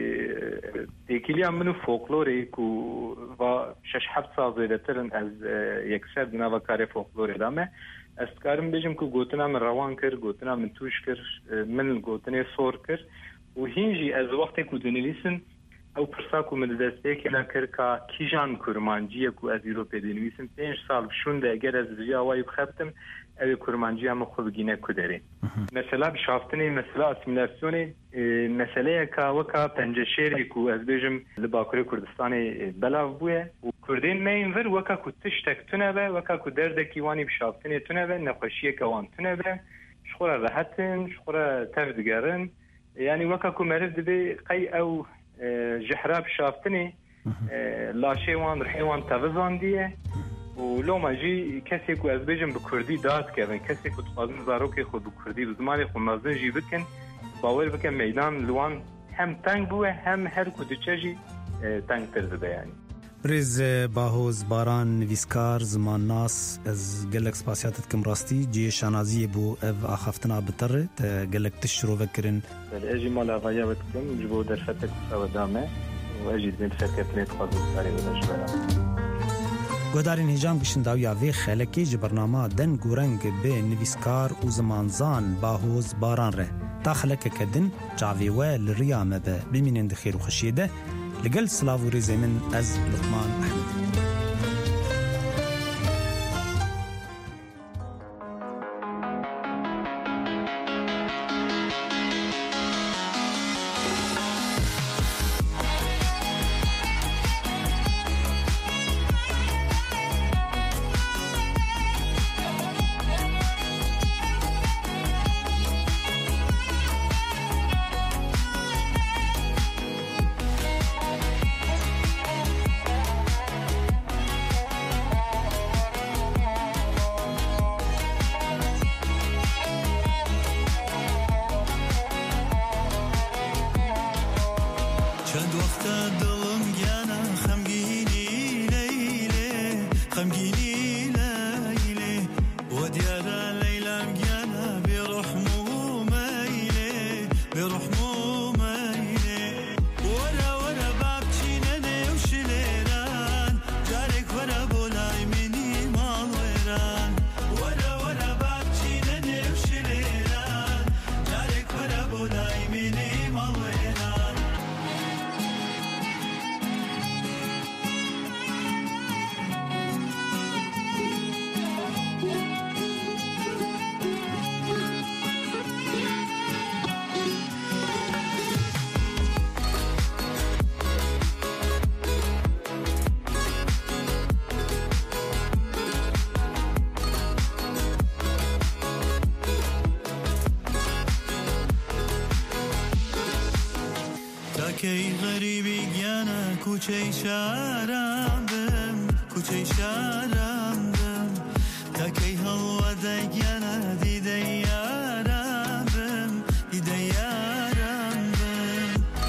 دیکیلی منو فولکلوری کو و شش هفت سال زیادترن از یکسر نوا کاری فولکلوری دامه از کارم بیشم کو گوتنا من روان کر گوتنا من توش کر من گوتنه سور کر و هنجی از وقتی کو دنیلیسن او پرساکو من دسته که نکر که کیجان کرمانجیه کو از ایروپی دنویسم پنج سال بشونده اگر از جاوایی بخبتم او کرمانجی هم خوب گینه کداری مثلا بشافتنی مثلا اسیمیلاسیونی مسئله که وکا پنجشیری کو از بیجم لباکوری کردستانی بلاو بویه و کردین مین ور وکا کو تشتک تونه به وکا کو دردکی وانی بشافتنی تونه به نخوشیه که وان تونه به شخورا راحتن شخورا تفدگرن یعنی وکا کو مرد بی قی او جحراب شافتني لاشي وان رحيوان تفزان ديه ولو ما جي كسي كو ازبيجن بكردي دات كيفن كسي كو تقازن زاروكي خود بكردي بزماني خو مازن جي بكن باور بكن ميدان لوان هم تنگ بوه هم هر كو دچجي تنگ ترزده يعني برز باهوز باران ویسکار زمان ناس از گلک سپاسیاتت کم راستی جی شانازی بو اف آخفتنا بطره تا گلک تشرو وکرن اجی مالا غایا بتکم جبو در فتک سوا دامه و اجی دین فرکتنیت خواهد بساری و نشورا گودارین هجام گشنداویا وی خلکی جبرنامه دن گورنگ به نویسکار و زمانزان باهوز باران ره تا خلک کدن جاوی و لریامه به بمینن دخیر و خشیده لقل سلاف وريزي من أز لقمان أحمد کوچەی شارم بم کوچەی شارم بم تاکەی هەڵوە دەیگەنە دیدەی یارم بم دیدەی یارم بم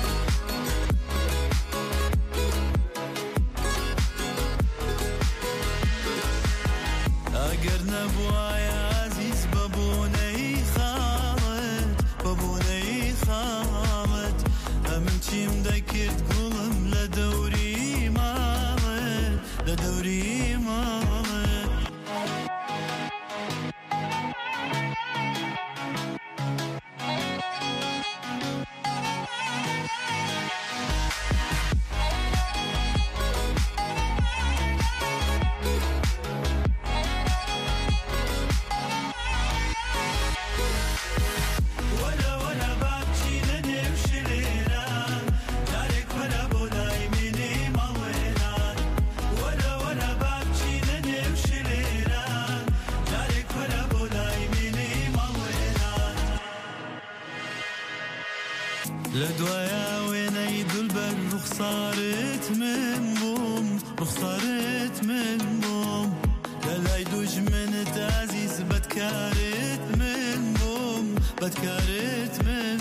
ئەگەر نەبوایە عەزیز بەبوونەی خاڵت بەبوونەی خاڵت ئەمن چیم دەکرد گوڵم لە دەوری ماڵت لە دەوری ماڵت لدوايا ويني دلبر رخصارت من بوم رخصارت من بوم للاي دوج من تعزيز بدكارت من بوم بدكارت من